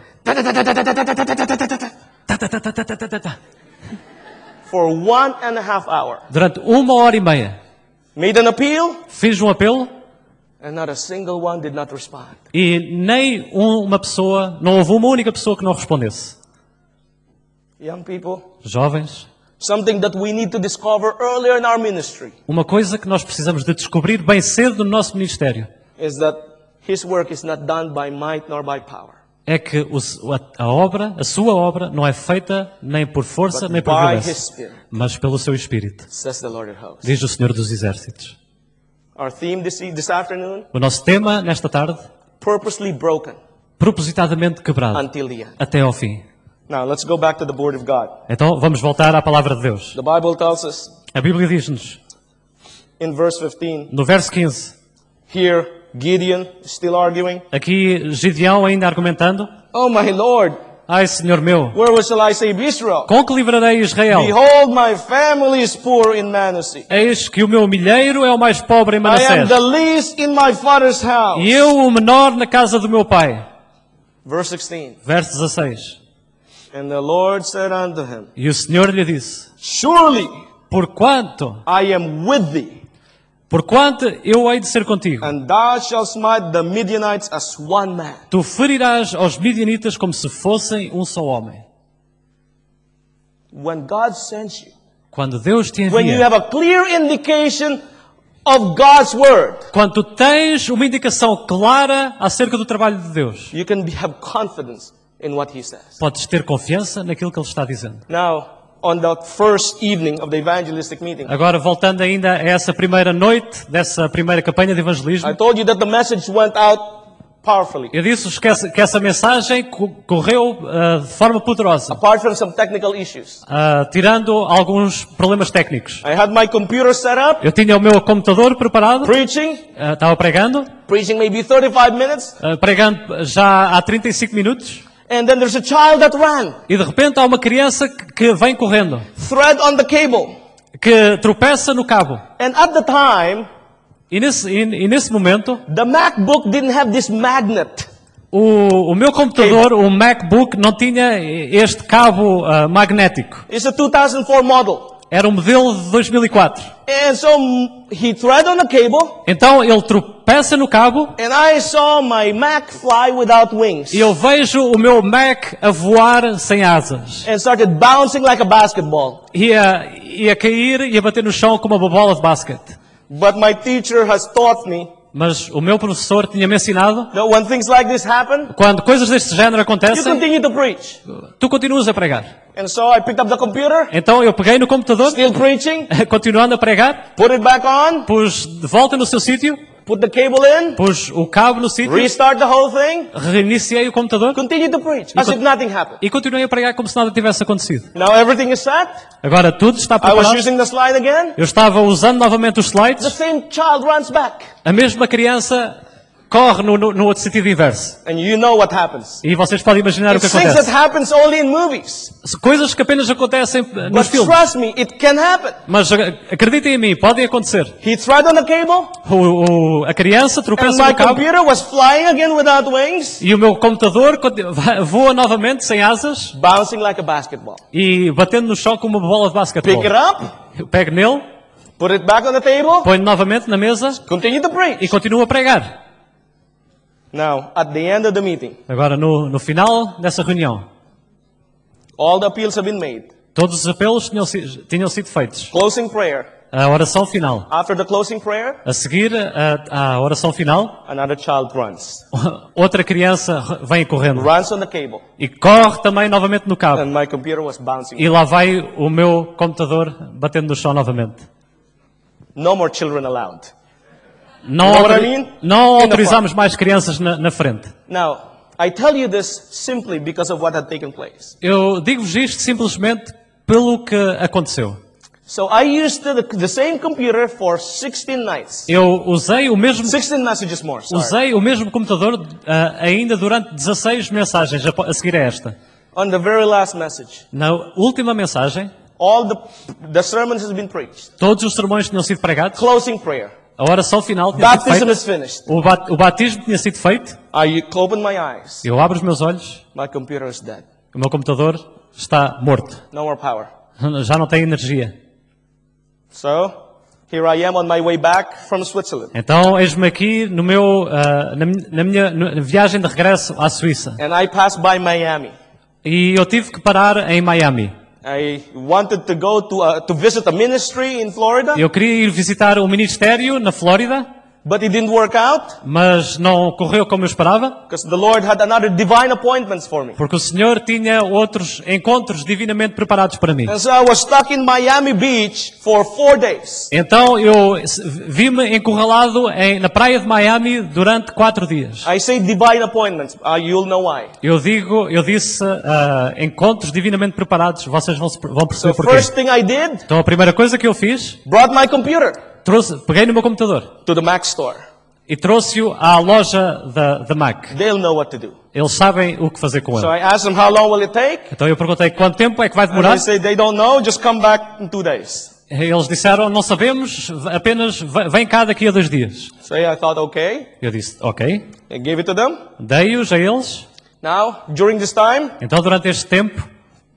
For one and a half hour. Durante uma hora e meia, Made an appeal, fiz um apelo and not a single one did not respond. e nem um- uma pessoa, não houve uma única pessoa que não respondesse. Young people, Jovens, something that we need to discover earlier in our ministry uma coisa que nós precisamos de descobrir bem cedo no nosso ministério is that His work is not done by might nor by power, é que o- a, a obra, a sua obra, não é feita nem por força but nem por by His violência, Spirit, mas pelo seu Espírito, says the Lord of hosts. diz o Senhor dos Exércitos. Our theme this, e- this afternoon, O nosso tema, nesta tarde, purposely broken propositadamente quebrado, until the end. até ao fim. Now, let's go back to the Word of God. Então, vamos voltar à Palavra de Deus. The Bible tells us A Bíblia diz-nos, in verse fifteen, no verso quinze, here Gideon is still arguing. aqui Gideão ainda argumentando, Oh my Lord, ai Senhor meu, where shall I save Israel? com que livrarei Israel? Behold, my family is poor in Manasseh. Eis que o meu milheiro é o mais pobre em I am Manassés, the least in my father's house. e eu o menor na casa do meu pai. Verse sixteen. Verso dezasseis. And the Lord said unto him, E o Senhor lhe disse, surely porquanto, I am with thee, porquanto eu hei de ser contigo, and thou shalt smite the Midianites as one man. tu ferirás aos midianitas como se fossem um só homem. When God sends you, Quando Deus te when you envia, have a clear indication of God's word, quando tu tens uma indicação clara acerca do trabalho de Deus, you can be, have confidence in what He says. podes ter confiança naquilo que Ele está dizendo. Now, on the first evening of the evangelistic meeting, Agora, voltando ainda a essa primeira noite, dessa primeira campanha de evangelismo, I told you that the message went out powerfully, eu disse que essa, que essa mensagem co- correu ah, de forma poderosa, apart from some technical issues. ah, tirando alguns problemas técnicos. I had my computer set up, Eu tinha o meu computador preparado, preaching, ah, estava pregando, preaching maybe thirty-five minutes, ah, pregando já há trinta e cinco minutos, and then there's a child that ran, e de repente há uma criança que que vem correndo, thread on the cable. que tropeça no cabo. And at the time, E nesse, e, e nesse momento, the MacBook didn't have this magnet. o, o meu computador, o MacBook, não tinha este cabo ah, magnético. It's a two thousand four model. Era um modelo de dois mil e quatro. And so mm, he thread on the cable, Então ele tropeça no cabo and I saw my Mac fly without wings. e eu vejo o meu Mac a voar sem asas. And started bouncing like a basketball. Ia, ia cair e ia bater no chão como uma bola de basquete. But my teacher has taught me Mas o meu professor tinha-me ensinado, that when things like this happen, quando coisas deste género you acontecem, continue to preach. tu continuas a pregar. And so I picked up the computer, Então eu peguei no computador, still preaching, continuando a pregar, put it back on, pus de volta no seu sítio, put the cable in, pus o cabo no sítio, restart the whole thing, reiniciei o computador continue to preach as if nothing happened. e continuei a pregar como se nada tivesse acontecido. Now everything is set. Agora tudo está I was preparado. using the slide again. Eu estava usando novamente os The slides. same child runs back. A mesma criança corre no, no, no outro sentido inverso. And you know what happens. E vocês podem imaginar o It's que things that acontece. happens only in movies. Coisas que apenas acontecem nos But filmes. trust me, it can happen. Mas ac- acreditem em mim, podem acontecer. He tried on the cable, O, o- a criança and tropeça my no cabo computer was flying again without wings, e o meu computador conti- va- voa novamente sem asas bouncing like a basketball. e batendo no chão com uma bola de basquetebol. Pick it up, Eu pego nele, put it back on the table, ponho novamente na mesa continue to e preach. continuo a pregar. Now, at the end of the meeting, Agora, no, no final dessa reunião, all the appeals have been made. todos os apelos tinham, si- tinham sido feitos. Closing prayer. A oração final. After the closing prayer, A seguir a, a oração final, another child runs. outra criança re- vem correndo Runs on the cable. e corre também novamente no cabo. And my computer was bouncing. E lá vai o meu computador batendo no chão novamente. No more children allowed. Não, You know what autori- I mean? não In the autorizamos mais crianças na, na frente. Now, I tell you this simply because of what had taken place. Eu digo-vos isto simplesmente pelo que aconteceu. So I used the, the same computer for sixteen nights. Eu usei o mesmo, sixteen messages more, sorry. usei o mesmo computador ah, ainda durante dezasseis mensagens a, a seguir a esta. On the very last message, Na última mensagem, all the, the sermons has been preached. todos os sermões tinham sido pregados, Closing prayer. a oração final tinha sido Baptism feita, is finished. o, bat, o batismo tinha sido feito, I open my eyes. eu abro os meus olhos, My computer is dead. o meu computador está morto, No more power. já não tem energia. So, here I am on my way back from Switzerland. Então, eis-me aqui no meu, ah, na, mi- na minha na viagem de regresso à Suíça. And I passed by Miami. E eu tive que parar em Miami. I wanted to go to, uh, to visit a ministry in Florida, Eu queria ir visitar o ministério na Flórida, but it didn't work out mas não correu como eu esperava, because the Lord had another divine appointments for me. porque o Senhor tinha outros encontros divinamente preparados para mim. And so I was stuck in Miami Beach for four days. Então eu s- vi-me encurralado em, na praia de Miami durante quatro dias. I say divine appointments. Uh, you'll know why. Eu digo, eu disse ah, encontros divinamente preparados. Vocês vão, se- vão The perceber porquê. first thing I did, Então a primeira coisa que eu fiz, brought my computer trouxe, peguei no meu computador to the Mac store. e trouxe-o à loja da, da Mac. They'll know what to do. Eles sabem o que fazer com So ele. I asked them, how long will it take? Então eu perguntei quanto tempo é que vai And demorar. they say they don't know, just come back in two days. Eles disseram, não sabemos, apenas v- vem cá daqui a dois dias. So I thought, okay. Eu disse, ok. I gave it to them. Dei-os a eles. Now, during this time, Então durante este tempo,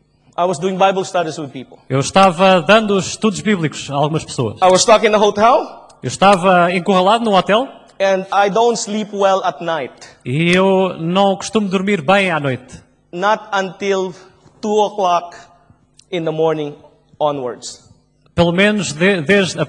I was doing Bible studies with people. eu estava dando os estudos bíblicos a algumas pessoas. I was stuck in the hotel, Eu estava encurralado no hotel and I don't sleep well at night. e eu não costumo dormir bem à noite. Not until two o'clock in the morning onwards. Pelo menos de- desde a-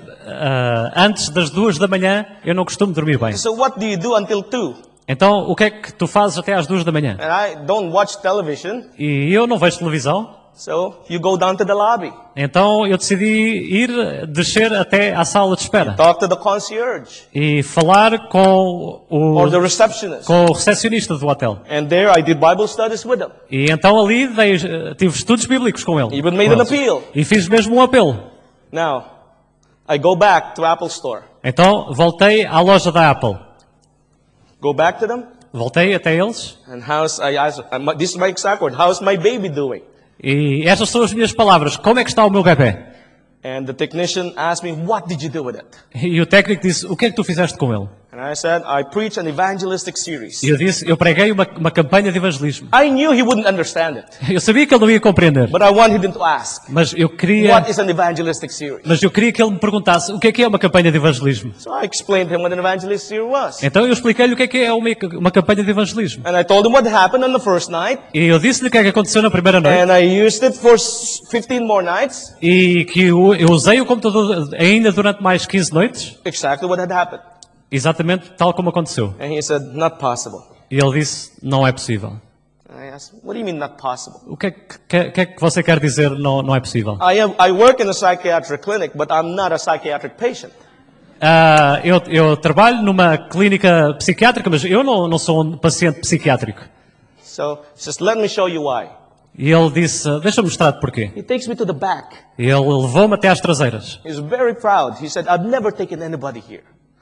a- antes das duas da manhã eu não costumo dormir bem. So what do you do until two? Então o que é que tu fazes até às duas da manhã? And I don't watch television, E eu não vejo televisão. so you go down to the lobby, Então eu decidi ir, descer até à sala de espera talk to the concierge e falar com o, or the receptionist. com o recepcionista do hotel. And there I did Bible studies with them. E então ali dei, eh, tive estudos bíblicos com ele. Even made com an eles. appeal. E fiz mesmo um apelo. Now, I go back to Apple Store. Então voltei à loja da Apple. Go back to them, Voltei até eles and how's, I ask, uh, this is my exact word, how's my baby doing? e estas são as minhas palavras. Como é que está o meu bebê? And the technician asked me, what did you do with it? E o técnico disse, o que é que tu fizeste com ele? And I said, I preach an evangelistic series. E eu disse, eu preguei uma, uma campanha de evangelismo. I knew he wouldn't understand it, Eu sabia que ele não ia compreender, but I wanted him to ask, mas eu queria, what is an evangelistic series? mas eu queria que ele me perguntasse o que é que é uma campanha de evangelismo. So I explained to him what an evangelistic series was. Então eu expliquei-lhe o que é que é uma, uma campanha de evangelismo. And I told him what happened on the first night, E eu disse-lhe o que é que aconteceu na primeira noite and I used it for s- fifteen more nights, e que eu, eu usei o computador ainda durante mais quinze noites, exactly what had happened. exatamente tal como aconteceu. And he said, not possible. E ele disse, não é possível. And I asked, what do you mean not possible? O que é que, que, que é que você quer dizer não, não é possível? I, am, I work in a psychiatric clinic, but I'm not a psychiatric patient. Ah, eu, eu trabalho numa clínica psiquiátrica, mas eu não, não sou um paciente psiquiátrico. So he says, let me show you why. E ele disse, deixa-me mostrar-te porquê. He takes me to the back. E ele levou-me até às traseiras. He's very proud. He said, I've never taken anybody here.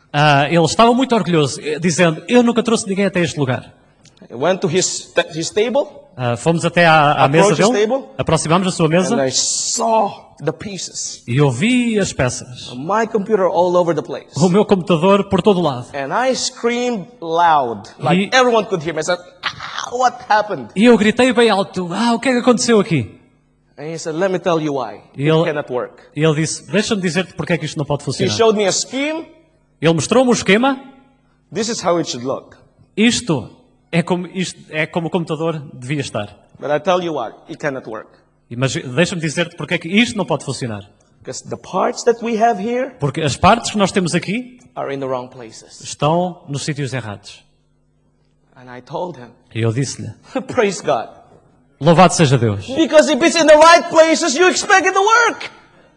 Ah, ele estava muito orgulhoso, eh, dizendo, eu nunca trouxe ninguém até este lugar. I went to his, his table, Ah, fomos até à, à mesa Approach his dele, table. aproximámos a sua mesa and I saw the pieces. e eu vi as peças. My computer all over the place. O meu computador por todo lado. And I screamed loud, like E- everyone could hear me. I said, ah, what happened? E eu gritei bem alto, ah, o que é que aconteceu aqui? And he said, let me tell you why. E It ele- cannot work. E ele disse, deixa-me dizer-te porque é que isto não pode He funcionar. showed me a scheme. Ele mostrou-me um esquema, This is how it should look. isto é como, isto é como o computador devia estar. But I tell you what, it cannot work. E Mas deixa-me dizer-te porque é que isto não pode funcionar. Because the parts that we have here Porque as partes que nós temos aqui are in the wrong places. estão nos sítios errados. And I told him, E eu disse-lhe, praise God. louvado seja Deus. Because if it's in the right places, you expect it to work.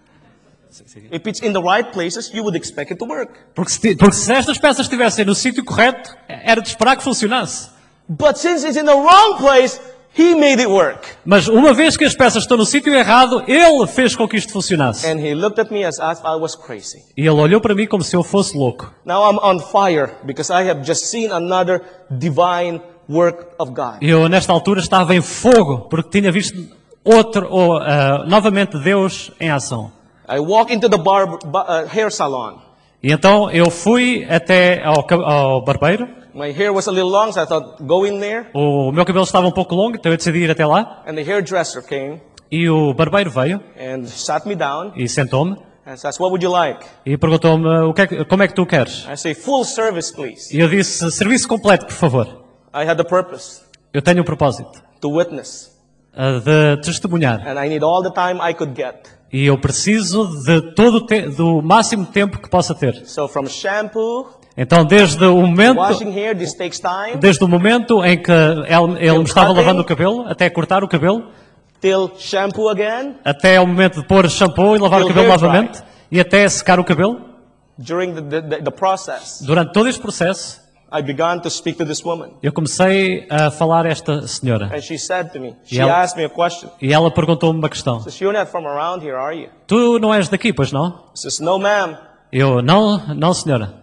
If it's in the right places, you would expect it to work. Porque se, ti- porque se estas peças estivessem no sítio correto, era de esperar que funcionasse. But since it's in the wrong place, he made it work. Mas uma vez que as peças estão no sítio errado, ele fez com que isto funcionasse. And he looked at me as if I was crazy. E ele olhou para mim como se eu fosse louco. Now I'm on fire because I have just seen another divine work of God. E eu, nesta altura, estava em fogo, porque tinha visto outro, ou, ah, novamente Deus em ação. I walk into the barber, ba- uh, hair salon. E então eu fui até ao, ca- ao barbeiro. My hair was a little long, so I thought, go in there. O meu cabelo estava um pouco longo, então eu decidi ir até lá. And the hairdresser came E o barbeiro veio and sat me down e sentou-me and says, what would you like? e perguntou-me o que é que- como é que tu queres. I say, full service, please. E eu disse, serviço completo, por favor. I had the purpose Eu tenho um propósito, to witness. ah, de testemunhar. And I need all the time I could get. E eu preciso de todo o te- do máximo tempo que possa ter. So from shampoo, Então, desde o momento, washing hair, this takes time, desde o momento em que ele, ele me estava lavando o cabelo, até cortar o cabelo, till shampoo again. até o momento de pôr shampoo e lavar o Till cabelo hair dry. novamente, e até secar o cabelo, During the, the, the, the process, durante todo este processo, I began to speak to this woman. eu comecei a falar a esta senhora. And she said to me, she Yeah. asked me a question. E ela perguntou-me uma questão. She says, you're not from around here, are you? Tu não és daqui, pois não? I says, no ma'am. Eu, não, não senhora.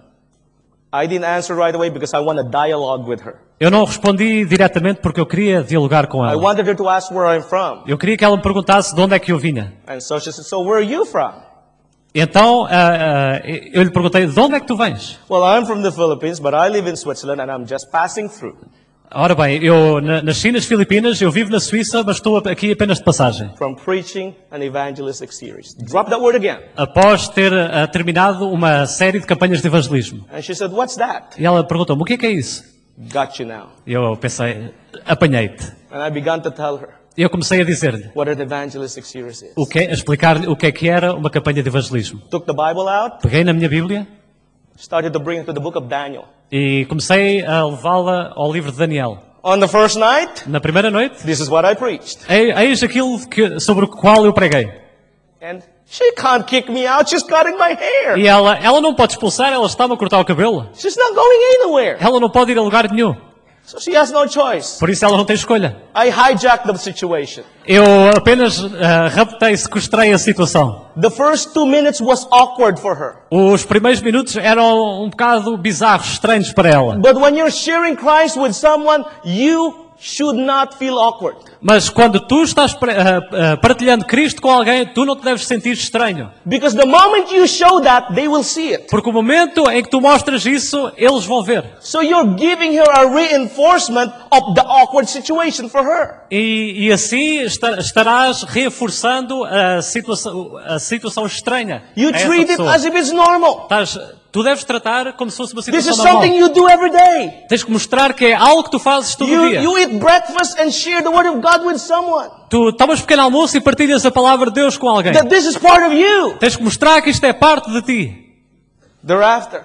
I didn't answer right away because I want a dialogue with her. Eu não respondi diretamente porque eu queria dialogar com I ela. wanted her to ask where I'm from. Eu queria que ela me perguntasse de onde é que eu vinha. And so she said, so where are you from? Então, ah, ah, eu lhe perguntei, de onde é que tu vens? Well, I'm from the Philippines, but I live in Switzerland and I'm just passing through. Ora bem, eu na- nasci nas Filipinas, eu vivo na Suíça, mas estou aqui apenas de passagem. From preaching an evangelistic series. Drop that word again. Após ter ah, terminado uma série de campanhas de evangelismo. And she said, what's that? E ela perguntou-me, o que é que é isso? Got you now. E eu pensei, apanhei-te. And I began to tell her E eu comecei a dizer-lhe, what an evangelistic series is. o que, a explicar-lhe o que é que era uma campanha de evangelismo. Took the Bible out, Peguei na minha Bíblia started to bring it to the book of Daniel. e comecei a levá-la ao livro de Daniel. On the first night, Na primeira noite, this is what I preached. ei- eis aquilo que, sobre o qual eu preguei. And she can't kick me out, she's cutting my hair. E ela, ela não pode expulsar, ela estava a cortar o cabelo. She's not going anywhere. Ela não pode ir a lugar nenhum. So she has no choice. Por isso ela não tem escolha. I hijacked the situation. Eu apenas ah, raptei, sequestrei a situação. The first two minutes was awkward for her. Os primeiros minutos eram um bocado bizarros, estranhos para ela. But when you're sharing Christ with someone, you should not feel awkward. Mas quando tu estás pre- ah, ah, partilhando Cristo com alguém, tu não te deves sentir estranho. Because the moment you show that, they will see it. Porque o momento em que tu mostras isso, eles vão ver. So you're giving her a reinforcement of the awkward situation for her. E, e assim esta- estarás reforçando a situação, a situação estranha. You a essa treat it pessoa. as if it's normal. Estás- tu deves tratar como se fosse uma This situação is normal. something you do every day. Tens que mostrar que é algo que tu fazes todo You, dia. you eat breakfast and share the word of God with someone. Tu tomas pequeno almoço e partilhas a palavra de Deus com alguém. That this is part of you. Tens que mostrar que isto é parte de ti. Thereafter,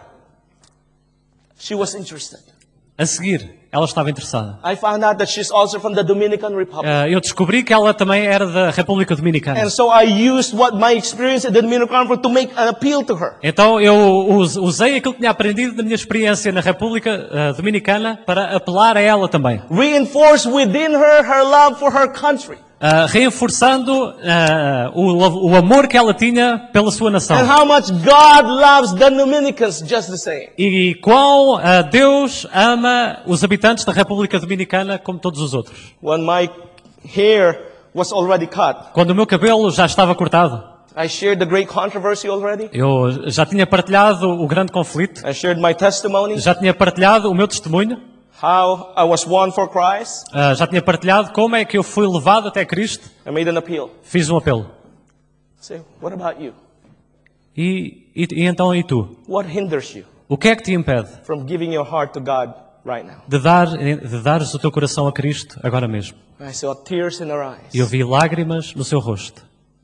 she was interested. A seguir, ela estava interessada. I found out that she's also from the Dominican Republic. Ah, eu descobri que ela também era da República Dominicana. And so I used what my experience at the Dominican Republic to make an appeal to her. Então eu us- usei aquilo que tinha aprendido da minha experiência na República ah, Dominicana para apelar a ela também. Reinforce within her her love for her country. ah, reforçando ah, o, o amor que ela tinha pela sua nação. And how much God loves the Dominicans just the same. E quão ah, Deus ama os habitantes da República Dominicana como todos os outros. When my hair was already cut, Quando o meu cabelo já estava cortado, I shared the great controversy already. eu já tinha partilhado o grande conflito, I shared my testimony, já tinha partilhado o meu testemunho, how I was won for Christ. ah, já tinha partilhado como é que eu fui levado até Cristo. I made an appeal. Fiz um apelo. Say, what about you? E, e, e então, e tu? What hinders you O que é que te impede from giving your heart to God right now? de, dar, de dares o teu coração a Cristo agora mesmo? I saw tears in her eyes. E eu vi lágrimas no seu rosto.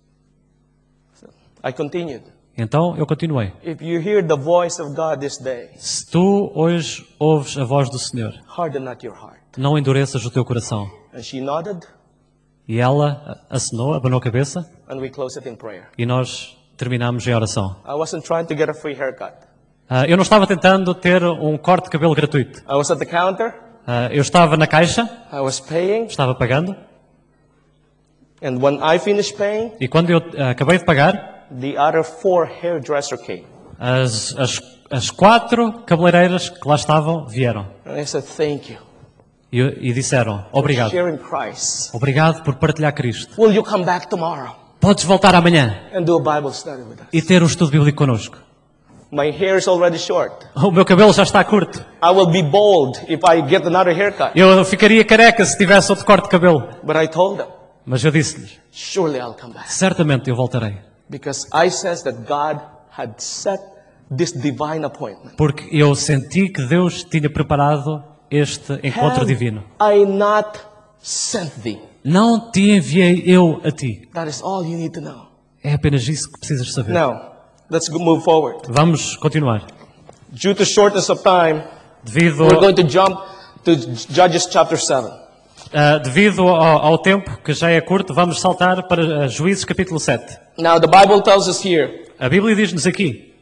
I continued. Então eu continuei. If you hear the voice of God this day, Se tu hoje ouves a voz do Senhor, harden not your heart. não endureças o teu coração. And she nodded, E ela acenou, abanou a cabeça and we closed it in prayer. e nós terminamos em oração. I wasn't trying to get a free haircut. Ah, eu não estava tentando ter um corte de cabelo gratuito. I was at the counter. Ah, eu estava na caixa, I was paying. estava pagando, And when I finished paying, e quando eu ah, acabei de pagar, the other four hairdresser came. as, as, as quatro cabeleireiras que lá estavam vieram And I said, thank you e, e disseram, for obrigado. sharing Christ. Obrigado por partilhar Cristo. Will you come back tomorrow Podes voltar amanhã and do a Bible study with us? e ter um estudo bíblico connosco. My hair is already short. O meu cabelo já está curto. I will be bald if I get another haircut. Eu ficaria careca se tivesse outro corte de cabelo. But I told them, Mas eu disse-lhes, surely I'll come back. certamente eu voltarei. Because I sensed that God had set this divine appointment. Porque eu senti que Deus tinha preparado este encontro Have divino. I not sent thee? Não te enviei eu a ti. That is all you need to know. É apenas isso que precisas saber. Now, let's go- move forward. Vamos continuar. Due to shortness of time, Devido, we're going to jump to Judges chapter seven. ah, devido ao, ao tempo, que já é curto, vamos saltar para ah, Juízes capítulo sete. Now, the Bible tells us here, A Bíblia diz-nos aqui.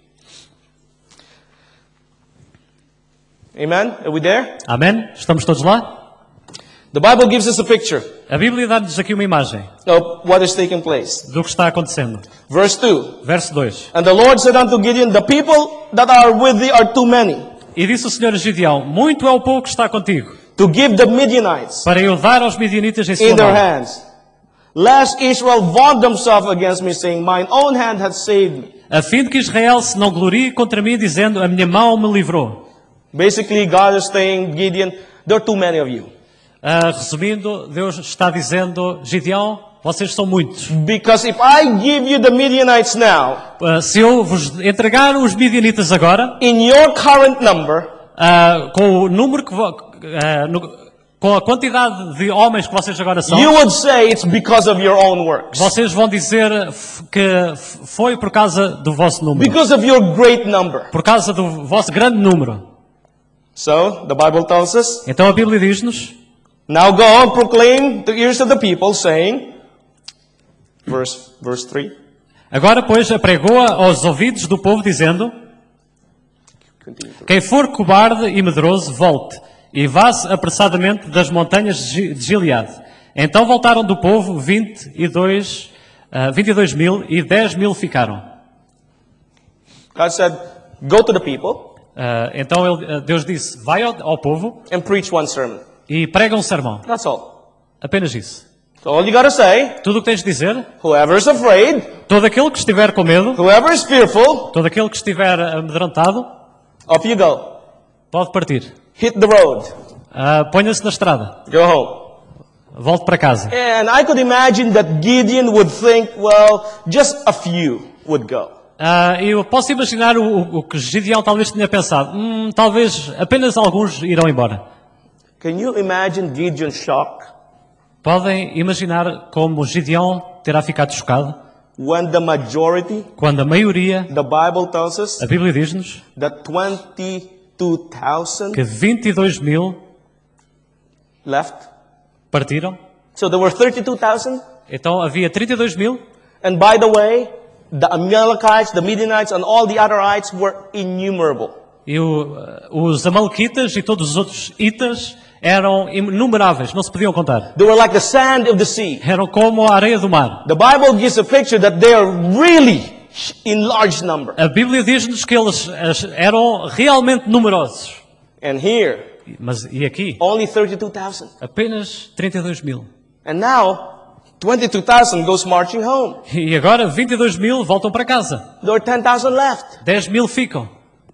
amen? Are we there? Amém? Estamos todos lá? The Bible gives us a picture A Bíblia dá-nos aqui uma imagem of what is taking place. do que está acontecendo. Verse two. Verso dois. And the Lord said unto Gideon, the people that are with thee are too many E disse o Senhor a Gideão, muito é o pouco que está contigo, to give the Midianites para eu dar aos midianitas em in sua their mão. hands, lest Israel vaunt themselves against me, saying, mine own hand hath saved me. A fim de que Israel se não glorie contra mim, dizendo, a minha mão me livrou. Basically, God is saying, Gideon, there are too many of you. Ah, resumindo, Deus está dizendo, Gideão, vocês são muitos. Because if I give you the Midianites now, Ah, se eu vos entregar os midianitas agora, in your current number, ah, com o número que vo- ah, no- com a quantidade de homens que vocês agora são, you would say it's because of your own works. vocês vão dizer f- que f- foi por causa do vosso número, Because of your great number. por causa do vosso grande número. So, the Bible tells us, Então a Bíblia diz-nos, now go and proclaim to the ears of the people, saying, verse, verse three. agora pois apregou aos ouvidos do povo, dizendo, Continue to- quem for cobarde e medroso, volte, e vá-se apressadamente das montanhas de Gi- de Gileade. Então voltaram do povo vinte e dois, ah, vinte e dois mil, e dez mil ficaram. God said, go to the people Ah, então ele- ah, Deus disse, vai ao, ao povo and preach one sermon. e prega um sermão. That's all. Apenas isso. So all you gotta say, Tudo o que tens de dizer, whoever is afraid, todo aquele que estiver com medo, whoever is fearful, todo aquele que estiver amedrontado, off you go. pode partir. Hit the road. Ah, ponha-se na estrada. Go home. Volte para casa. And I could imagine that Gideon would think, well, just a few would go. Ah, eu posso imaginar o, o- o que Gideão talvez tenha pensado. Hum, talvez apenas alguns irão embora. Can you imagine Gideon's shock Podem imaginar como Gideão terá ficado chocado when the majority, quando a maioria, the Bible tells us a Bíblia diz-nos, that twenty-two thousand que vinte e dois mil left? partiram. So there were thirty-two thousand. Então havia trinta e dois mil. And by the way, the Amalekites, the Midianites, and all the otherites were innumerable. E o, os Amalequitas e todos os outros Itas eram inumeráveis, não se podiam contar. They were like the sand of the sea. Eram como a areia do mar. The Bible gives a picture that they are really in large number. A Bíblia diz-nos que eles as- eram realmente numerosos. And here, Mas e aqui? only thirty-two thousand. Apenas trinta e dois mil. And now, twenty-two thousand goes marching home. E agora vinte e dois mil voltam para casa. There are ten thousand left. dez mil ficam.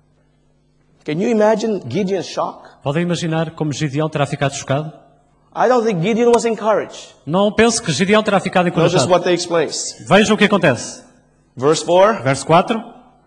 Can you imagine Gideon's shock? Podem imaginar como Gideão terá ficado chocado? I don't think Gideon was encouraged. Não penso que Gideão terá ficado Notice encorajado. what they explains. Vejam o que acontece. Verse four. Verso quatro.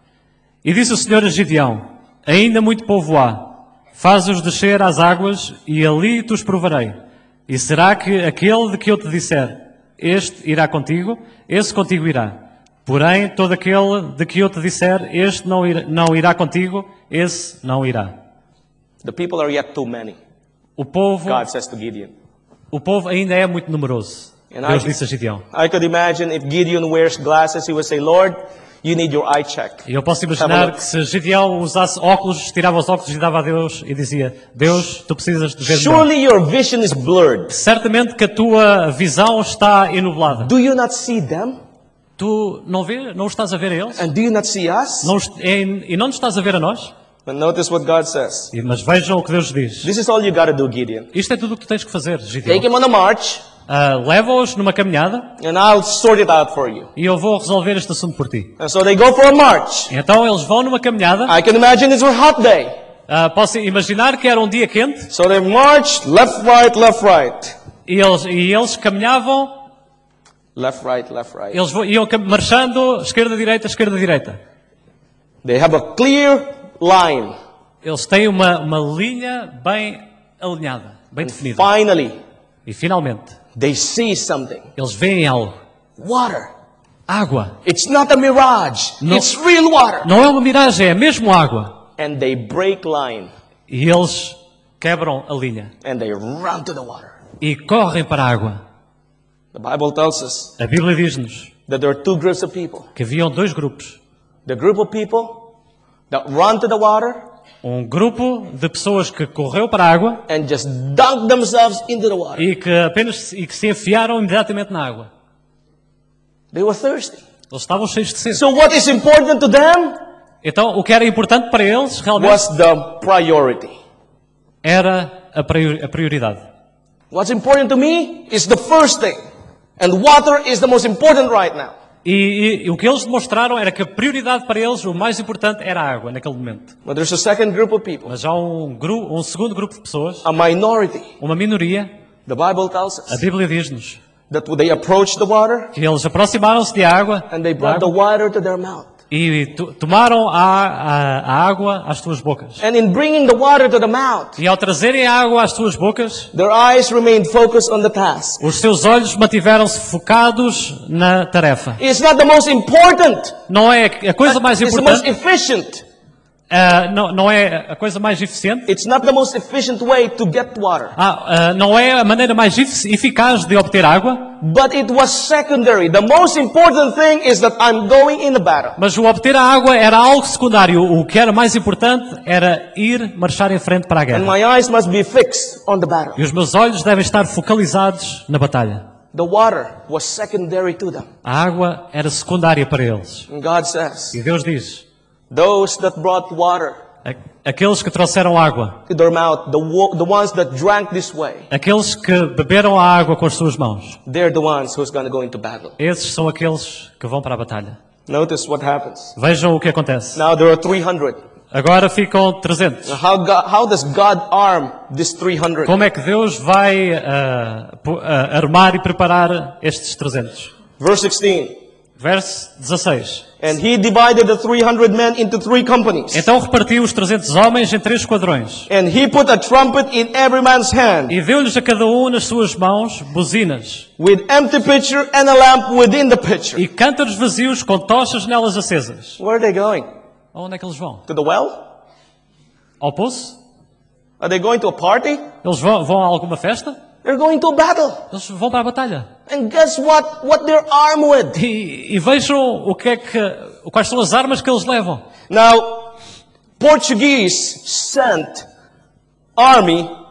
E disse o Senhor a Gideão: ainda muito povo há. Faz-os descer às águas e ali te os provarei. E será que aquele de que eu te disser, este irá contigo, esse contigo irá. Porém, todo aquele de que eu te disser, este não irá, não irá contigo, esse não irá. The people are yet too many, O povo, God says to Gideon. o povo ainda é muito numeroso. And Deus I- disse a Gideão. I could imagine if Gideon wears glasses, he would say, Lord, you need your eye check. E eu posso Have a imaginar look. que se Gideão usasse óculos, tirava os óculos e dava a Deus e dizia: Deus, tu precisas de ver melhor. Surely your vision is blurred. Certamente que a tua visão está enublada. Do you not see them? Tu não vê, não os estás a ver a eles? And do you not see us? Não os- e, e não nos estás a ver a nós? But notice what God says. E- Mas vejam o que Deus diz. This is all you got to do, Gideon. Isto é tudo o que tu tens que fazer, Take Gideão. him on a march, Ah, Leva-os numa caminhada and I'll sort it out for you. e eu vou resolver este assunto por ti. And so they go for a march. Então eles vão numa caminhada. I can imagine it's a hot day. Ah, posso imaginar que era um dia quente So they march left, right, left, right. e eles, e eles caminhavam, Left, right, left, right. eles vo- iam cam- marchando esquerda, direita, esquerda, direita. They have a clear line. Eles têm uma, uma linha bem alinhada, bem definida. Finally, E finalmente, they see something. eles veem algo. Water. Água. It's not a mirage. No. It's real water. Não é uma miragem, é mesmo água. And they break line E eles quebram a linha and they run to the water. e correm para a água. The Bible tells us A Bíblia diz-nos that there are two groups of people. que haviam dois grupos. The group of people that run to the water Um grupo de pessoas que correu para a água and just dunk themselves into the water. e que apenas se- e que se enfiaram imediatamente na água. They were thirsty. Eles estavam cheios de sede. So what is important to them Então, o que era importante para eles realmente was the priority. era a prior- a prioridade. What's important to me is the first thing. And water is the most important right now. E, e- e o que eles demonstraram era que a prioridade para eles, o mais importante, era a água naquele momento. But there's a second group of people, Mas há um, gru- um segundo grupo de pessoas, a minority. uma minoria, The Bible tells a us Bíblia diz-nos that they approached the water que eles aproximaram-se de água, and they da brought the água water to their mouth. e to- tomaram a, a- a água às suas bocas. And in bringing the water to the mouth, E ao trazerem a água às suas bocas, their eyes remained focused on the task. os seus olhos mantiveram-se focados na tarefa. It's not the most important. Não é a coisa mais It's the most importante, efficient. ah, não, não é a coisa mais eficiente, It's not the most efficient way to get water. ah, ah, não é a maneira mais efic- eficaz de obter água, But it was secondary. The most important thing is that I'm going in the battle. mas o obter a água era algo secundário. O que era mais importante era ir marchar em frente para a And guerra. my eyes must be fixed on the battle. E os meus olhos devem estar focalizados na batalha. The water was secondary to them. A água era secundária para eles. And God says, E Deus diz: those that brought water "A- aqueles que trouxeram água, to their mouth, the, wo- the ones that drank this way, aqueles que beberam a água com as suas mãos, they're the ones who's going to go into battle. esses são aqueles que vão para a batalha." Notice what happens. Vejam o que acontece. Now there are three hundred. Agora ficam trezentos. Now how, God, how does God arm this three hundred? Como é que Deus vai ah, pu- ah, armar e preparar estes trezentos? Verse sixteen. Verso dezasseis. And he divided the three hundred men into three companies. Então repartiu os trezentos homens em três esquadrões And he put a trumpet in every man's hand, e deu-lhes a cada um nas suas mãos buzinas with empty pitcher and a lamp within the pitcher. e cântaros vazios com tochas nelas acesas. Where are they going? Aonde é que eles vão? To the well? Ao poço? Are they going to a party? Eles vão, vão a alguma festa? They're going to a battle. Eles vão para a batalha. And guess what? What they're armed with? E, e vejam o que é que, quais são as armas que eles levam. Now, Portuguese sent army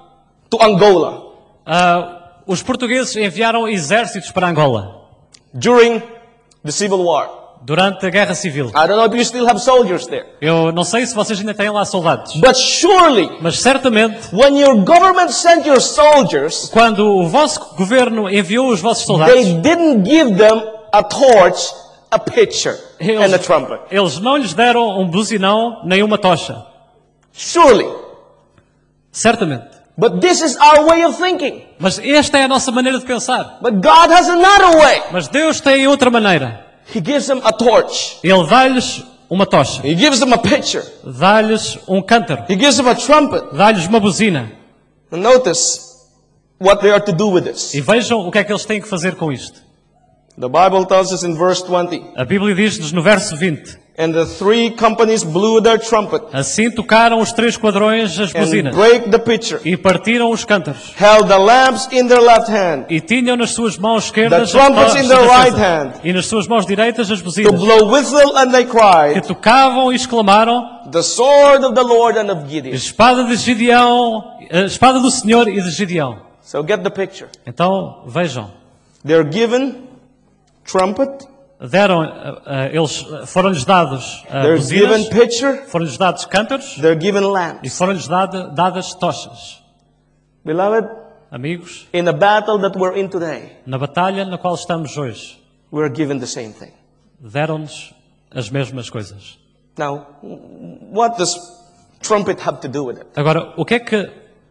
to Angola Ah, os portugueses enviaram exércitos para Angola during the Civil War. durante a Guerra Civil. I don't know if you still have soldiers there. Eu não sei se vocês ainda têm lá soldados, But surely, mas certamente, when your government sent your soldiers, quando o vosso governo enviou os vossos soldados, they didn't give them a torch, a pitcher, and a eles, trumpet. eles não lhes deram um buzinão nem uma tocha. Surely. Certamente. But this is our way of thinking. Mas esta é a nossa maneira de pensar. But God has another way. Mas Deus tem outra maneira. He gives them a torch. Ele dá-lhes uma tocha, He gives them a pitcher. dá-lhes um cântaro, He gives them a trumpet. dá-lhes uma buzina. And notice what they are to do with this. E vejam o que é que eles têm que fazer com isto. The Bible tells us in verse twenty, A Bíblia diz-nos no verso vinte: and the three companies blew their trumpet assim tocaram os três quadrões as and buzinas brake the pitcher, e partiram os cântaros. held the lamps in their left hand E tinham nas suas mãos esquerdas The trumpets as in their tochas right acesas. hand. E nas suas mãos direitas as to buzinas, blow whistle, and they que cried, tocavam e exclamaram: the sword of the Lord and of a Gideon. espada de Gideão, a espada do Senhor e de Gideão. So get the picture. Então, vejam, They're given trumpet, deram, ah, ah, eles foram-lhes dados ah, they're given buzinas, pitcher, foram-lhes dados cântaros they're given e lamps. foram-lhes dada- dadas tochas. Beloved, Amigos, in the battle that we're in today, na batalha na qual estamos hoje, we're given the same thing. deram-nos as mesmas coisas. Now, what does trumpet have to do with it? Agora, o que é que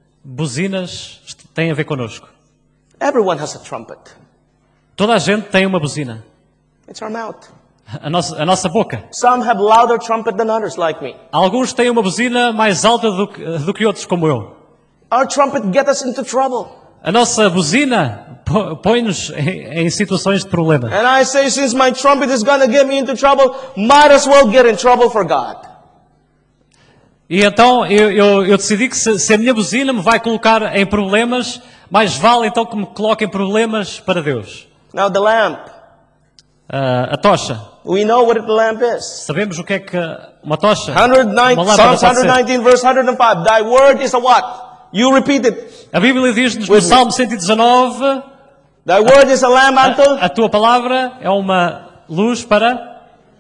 buzinas têm a ver connosco? Everyone has a trumpet. Toda a gente tem uma buzina. It's our mouth. A nossa, a nossa boca. Some have louder trumpet than others, like me. Alguns têm uma buzina mais alta do que, do que outros, como eu. Our trumpet get us into trouble. A nossa buzina po- põe-nos em, em situações de problema. And I say, since my trumpet is going to get me into trouble, might as well get in trouble for God. E então eu, eu, eu decidi que se, se a minha buzina me vai colocar em problemas, mais vale então que me coloque em problemas para Deus. Now the lamp. Ah, a tocha. We know what the lamp is. Sabemos o que é que uma tocha, one hundred nine, uma lâmpada Psalms pode ser. one nineteen verse one oh five. Thy word is a what? You repeat it. A Bíblia diz-nos no With me. Salmo cento e dezanove, Thy word is a lamp a, unto a tua palavra é uma luz para...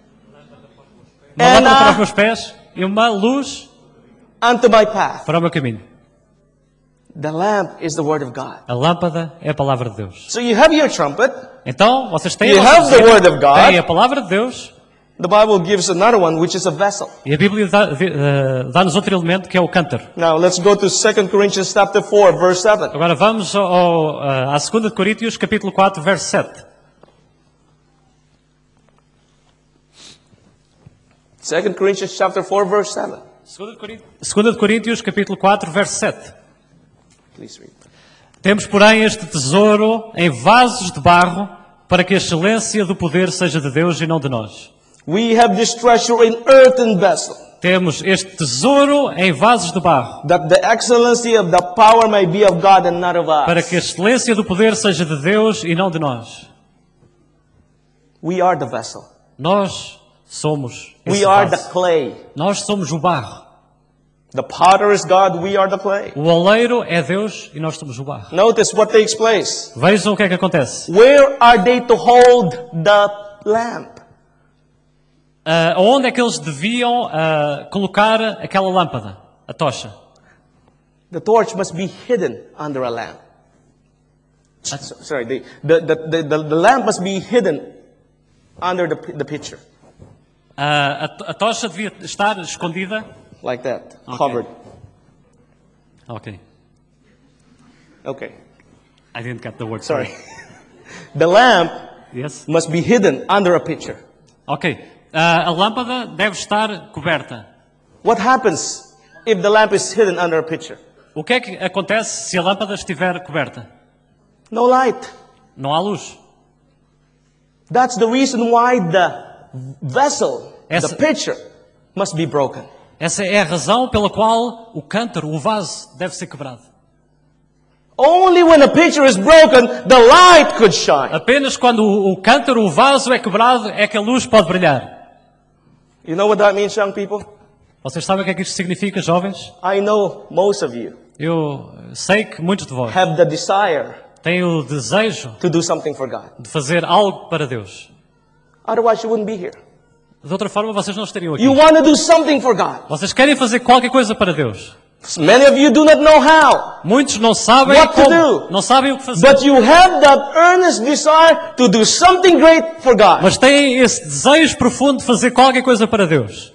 Uma And, lâmpada para uh, os meus pés e uma luz unto my path. para o meu caminho. The lamp is the word of God. A lâmpada é a palavra de Deus. So you have your trumpet. Então, vocês têm You a vossa have the buzina, word of God. têm a palavra de Deus, The Bible gives another one, which is a vessel. e a Bíblia dá- vi- eh, dá-nos outro elemento que é o cântaro. Now let's go to Second Corinthians chapter four, verse seven. Agora vamos ao, ao, ah, à segunda de Coríntios, capítulo quatro, verso sete. Second Corinthians chapter four, verse seven. segunda de Coríntios, segunda de Coríntios, capítulo quatro, verso sete. Please read. Temos, porém, este tesouro em vasos de barro, para que a excelência do poder seja de Deus e não de nós. We have this treasure in earthen vessel, Temos este tesouro em vasos de barro, that the excellency of the power may be of God and not of para us. que a excelência do poder seja de Deus e não de nós. We are the vessel. Nós somos esse We are the vaso. clay. Nós somos o barro. The potter is God, we are the clay. O oleiro é Deus e nós somos o barro. Notice what takes place. Vejam o que é que acontece. Where are they to hold the lamp? Ah, onde é que eles deviam ah, colocar aquela lâmpada, a tocha? The torch must be hidden under a lamp. So- Sorry, the, the, the, the, the, the lamp must be hidden under the, the pitcher, Ah, a, to- a tocha devia estar escondida. like that, Okay. covered. Ok. Okay, I didn't get the word. sorry. The lamp Yes. must be hidden under a pitcher. Ok. Ah, a lâmpada deve estar coberta. What happens if the lamp is hidden under a pitcher? O que é que acontece se a lâmpada estiver coberta? No light. Não há luz. That's the reason why the vessel, Essa- the pitcher, must be broken. Essa é a razão pela qual o cântaro, o vaso, deve ser quebrado. Only when a pitcher is broken, the light could shine. Apenas quando o, o cântaro, o vaso é quebrado, é que a luz pode brilhar. You know what that means, young people? Vocês sabem o que é que isto significa, jovens? I know most of you. Eu sei que muitos de vós have the desire têm o desejo to do something for God. de fazer algo para Deus. Otherwise, you wouldn't be here. De outra forma, vocês não estariam aqui. You want to do something for God. Vocês querem fazer qualquer coisa para Deus. Many of you do not know how, Muitos não sabem What to como, do. não sabem o que fazer. but you have that earnest desire to do something great for God. Mas têm esse desejo profundo de fazer qualquer coisa para Deus.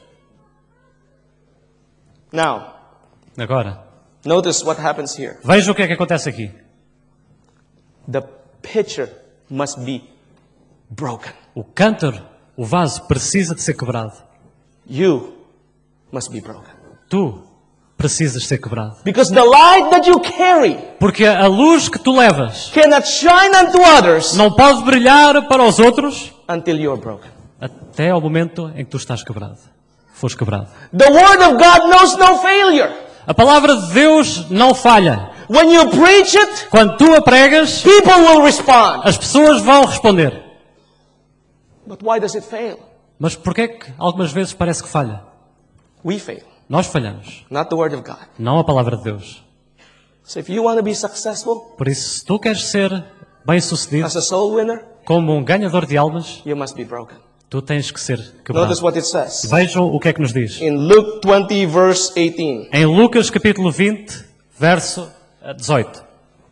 Now, Agora, notice what happens here. veja o que é que acontece aqui. The pitcher must be broken. O cântaro, o vaso, precisa de ser quebrado. You must be broken. Tu precisas ser quebrado. Because the light that you carry Porque a luz que tu levas cannot shine unto others não pode brilhar para os outros until you are broken. até ao momento em que tu estás quebrado. Fores quebrado. The Word of God knows no failure. A palavra de Deus não falha. When you preach it, Quando tu a pregas, people will respond. as pessoas vão responder. But why does it fail? Mas porquê que algumas vezes parece que falha? We fail, Nós falhamos, not the Word of God. não a palavra de Deus. So if you want to be successful Por isso, se tu queres ser bem-sucedido as a soul winner, como um ganhador de almas, you must be broken. tu tens que ser quebrado. Notice what it says Vejam o que é que nos diz. in Luke twenty, verse eighteen. Em Lucas capítulo vinte, verso dezoito.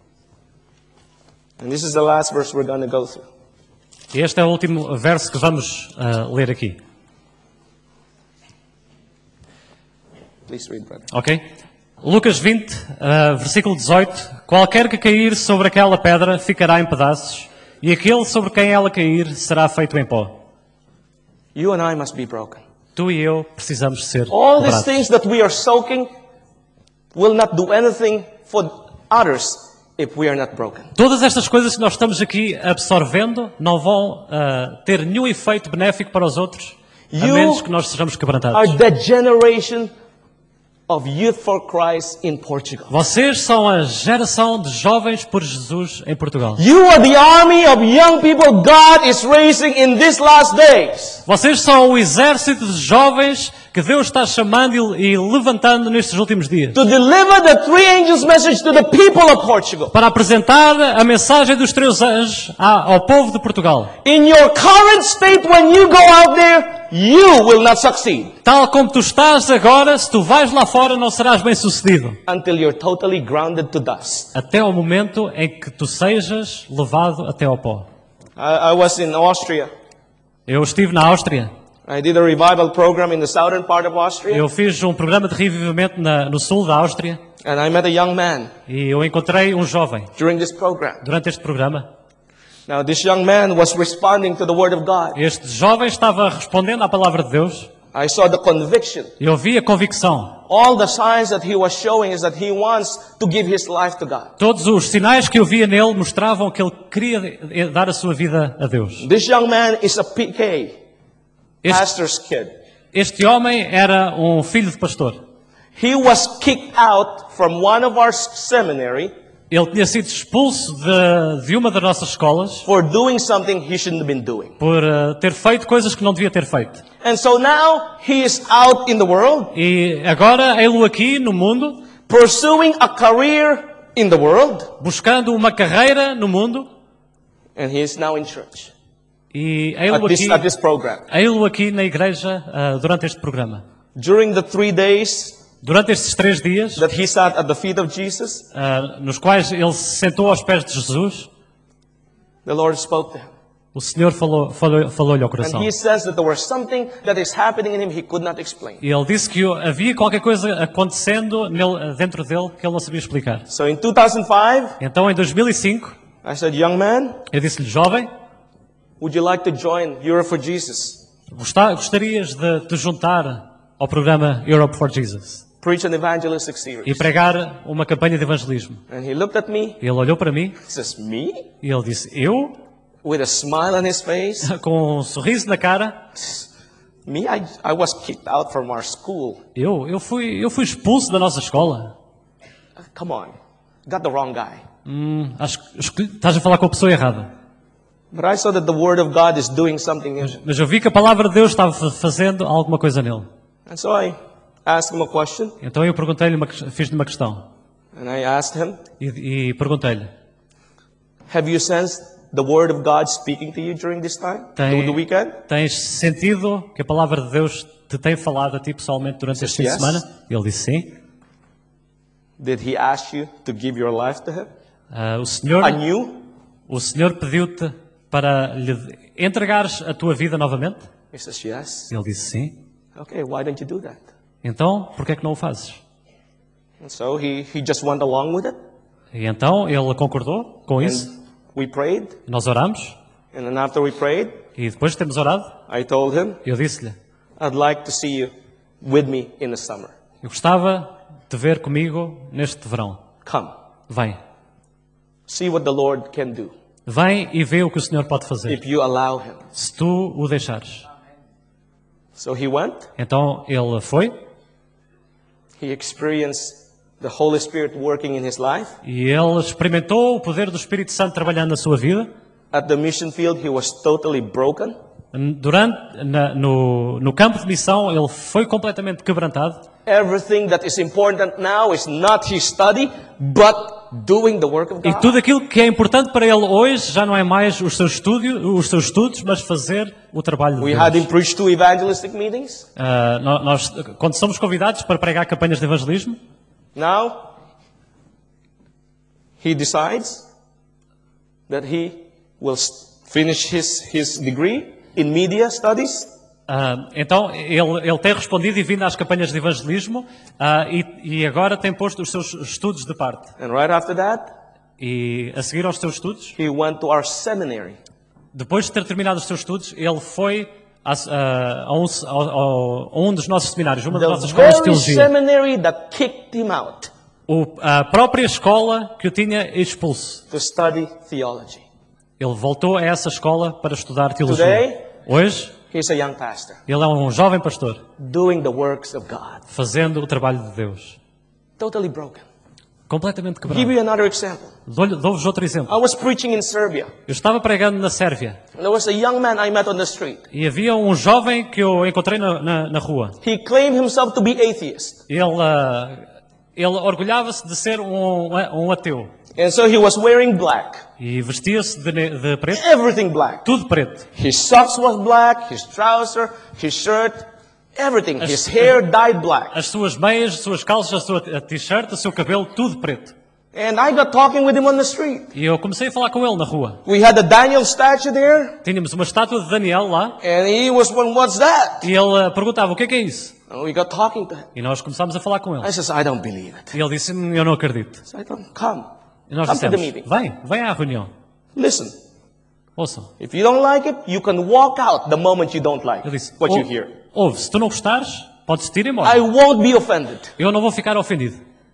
And this is the last verse we're going to go through. Este é o último verso que vamos uh, ler aqui. Please read, brother. Ok? Lucas vinte, uh, versículo dezoito. Qualquer que cair sobre aquela pedra ficará em pedaços, e aquele sobre quem ela cair será feito em pó. You and I must be broken. Tu e eu precisamos ser All these quebrados. things that we are soaking will not do anything for others if we are not broken. Todas estas coisas que nós estamos aqui absorvendo não vão uh, ter nenhum efeito benéfico para os outros, a You menos que nós sejamos quebrantados. Are the generation of youth for Christ in Portugal. Vocês são a geração de jovens por Jesus em Portugal. You are the army of young people God is raising in these last days. Vocês são o exército de jovens que Deus está chamando e levantando nestes últimos dias. To deliver the three angels' message to the people of Portugal. Para apresentar a mensagem dos três anjos ao povo de Portugal. In your current state, when you go out there, you will not succeed. Tal como tu estás agora, se tu vais lá fora, não serás bem sucedido. Until you're totally grounded to dust. Até ao momento em que tu sejas levado até ao pó. I, I was in Austria. Eu estive na Áustria. I did a revival program in the southern part of Austria. Eu fiz um programa de revivimento na, no sul da Áustria. And I met a young man E eu encontrei um jovem during this program. durante este programa. Now, this young man was responding to the Word of God. Este jovem estava respondendo à palavra de Deus. I saw the conviction. Eu vi a convicção. All the signs that he was showing is that he wants to give his life to God. Todos os sinais que eu via nele mostravam que ele queria dar a sua vida a Deus. This young man is a P K, Este, pastor's kid. este homem era um filho de pastor. He was kicked out from one of our seminary Ele tinha sido expulso de, de uma das nossas escolas for doing something he shouldn't have been doing. por uh, ter feito coisas que não devia ter feito. And so now he is out in the world, E agora ele aqui no mundo, pursuing a career in the world, buscando uma carreira no mundo, and he is now in church e at ele this, aqui, at this program. ele aqui na igreja uh, durante este programa. During the three days Durante estes três dias, that he sat at the feet of Jesus, uh, nos quais ele se sentou aos pés de Jesus, the Lord spoke to him. o Senhor falou, falou, falou-lhe ao And coração. he says that there was something that is happening in him he could not explain. E ele disse que havia qualquer coisa acontecendo nele, dentro dele que ele não sabia explicar. So in two thousand five, Então, em dois mil e cinco, I said, young man, eu disse-lhe, jovem, would you like to join Europe for Jesus? gosta- gostarias de te juntar ao programa Europe for Jesus Preach an evangelistic e series. pregar uma campanha de evangelismo? And he looked at me, Ele olhou para mim he says, me? e ele disse, eu? With a smile on his face. Com um sorriso na cara, Me, I, I was kicked out from our school. eu, eu, fui, eu fui expulso da nossa escola. Come on, got the wrong guy. Hum, acho que escolhi- estás a falar com a pessoa errada. But I saw that the Word of God is doing something in him. Mas eu vi que a palavra de Deus estava fa- fazendo alguma coisa nele. And so I asked him a question. Então eu perguntei-lhe, uma, ques- fiz-lhe uma questão. And I asked him, E, e perguntei-lhe, have you sensed the word of God speaking to you during this time, Tem- the weekend? tens sentido que a palavra de Deus te tem falado a ti pessoalmente durante este fim de Yes. semana? Ele disse sim. Did he ask you to give your life to him Ah, o Senhor, anew? o Senhor pediu-te para lhe entregares a tua vida novamente? He says, yes. Ele disse sim. Okay, why don't you do that? Então, por que é que não o fazes? And so he, he just went along with it. E então ele concordou com isso. And we prayed. Nós oramos. And then after we prayed, E depois de termos orado, I told him, eu disse-lhe, I'd like to see you with me in the summer. eu gostava de ver comigo neste verão. Come. Vem. See what the Lord can do Vem e vê o que o Senhor pode fazer. if you allow him. Se tu o deixares. So he went. Então ele foi He experienced the Holy Spirit working in his life. e ele experimentou o poder do Espírito Santo trabalhando na sua vida. At the mission field, he was totally broken. Durante, na, no, no campo de missão, ele foi completamente quebrantado. Everything that is important now is not his study, but doing the work of E God. tudo aquilo que é importante para ele hoje já não é mais os seus, estúdio, os seus estudos, mas fazer o trabalho de We had him Deus. preach two evangelistic meetings. Ah, nó- nós, quando somos convidados para pregar campanhas de evangelismo, Now, he decides that he will s- finish his, his degree in media studies. ah, então ele, ele tem respondido e vindo às campanhas de evangelismo ah, e, e agora tem posto os seus estudos de parte. And right after that, E a seguir aos seus estudos, he went to our seminary. depois de ter terminado os seus estudos, ele foi a, a- a um, ao- ao- a um dos nossos seminários, uma das The nossas escolas de very teologia. seminary that kicked him out O, a própria escola que o tinha expulso. to study theology. Ele voltou a essa escola para estudar teologia. Today, Hoje, he's a young pastor ele é um jovem pastor, doing the works of God. fazendo o trabalho de Deus. Totally broken. Completamente Give quebrado. you another example. Dou-lhe- Dou-vos outro exemplo. I was preaching in Serbia. Eu estava pregando na Sérvia And there was a young man I met on the street. e havia um jovem que eu encontrei na, na, na rua. He claimed himself to be atheist. Ele, ah, ele orgulhava-se de ser um, um ateu And so he was wearing black. e vestia-se de, ne- de preto, Everything black. tudo preto. His socks was black, his trouser, his shirt, everything. His hair dyed black. As suas meias, as suas calças, a sua t-shirt, o seu cabelo, tudo preto. And I got talking with him on the street. E eu comecei a falar com ele na rua. We had the Daniel statue there. Tínhamos uma estátua de Daniel lá And he was wondering, what's that? e ele ah, perguntava o que é que é isso. And we got talking to him. E nós começámos a falar com ele. I says, I don't believe it. E ele disse, "Hum, eu não acredito. So I told him, come. E nós Come to the dissemos, meeting. vem, vem à reunião. Listen, Ouçam. if you don't like it, you can walk out the moment you don't like Ele disse, what you "Ou- hear. ouve, se tu não gostares, podes te ir I embora. won't be offended. Eu não vou ficar ofendido.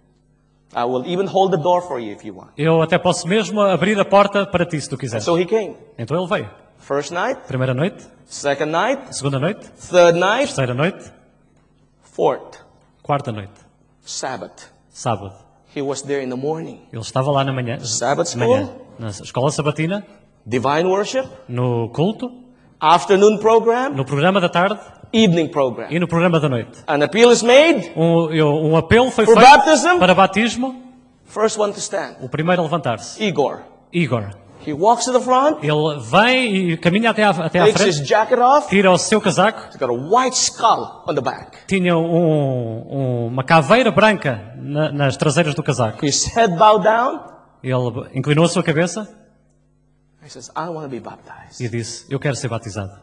I will even hold the door for you if you want. Eu até posso mesmo abrir a porta para ti, se tu quiseres. So he came. Então ele veio. First night, Primeira noite, second night, segunda noite, third night, terceira noite, fourth, quarta noite, Sabbath. sábado. He was there in the morning. Ele estava lá na manhã, Sabbath de manhã, school, na escola sabatina, divine worship, no culto, afternoon program, no programa da tarde evening program. e no programa da noite. An appeal is made. Um, eu- um apelo foi For feito baptism? para batismo. First one to stand, O primeiro a levantar-se, Igor. Igor. He walks to the front, Ele vem e caminha até à, até à takes his frente, jacket off. tira o seu casaco, He's got a white skull on the back. tinha um- um- uma caveira branca na- nas traseiras do casaco. His head bowed down. Ele inclinou a sua cabeça He says, I want to be baptized. e disse, eu quero ser batizado.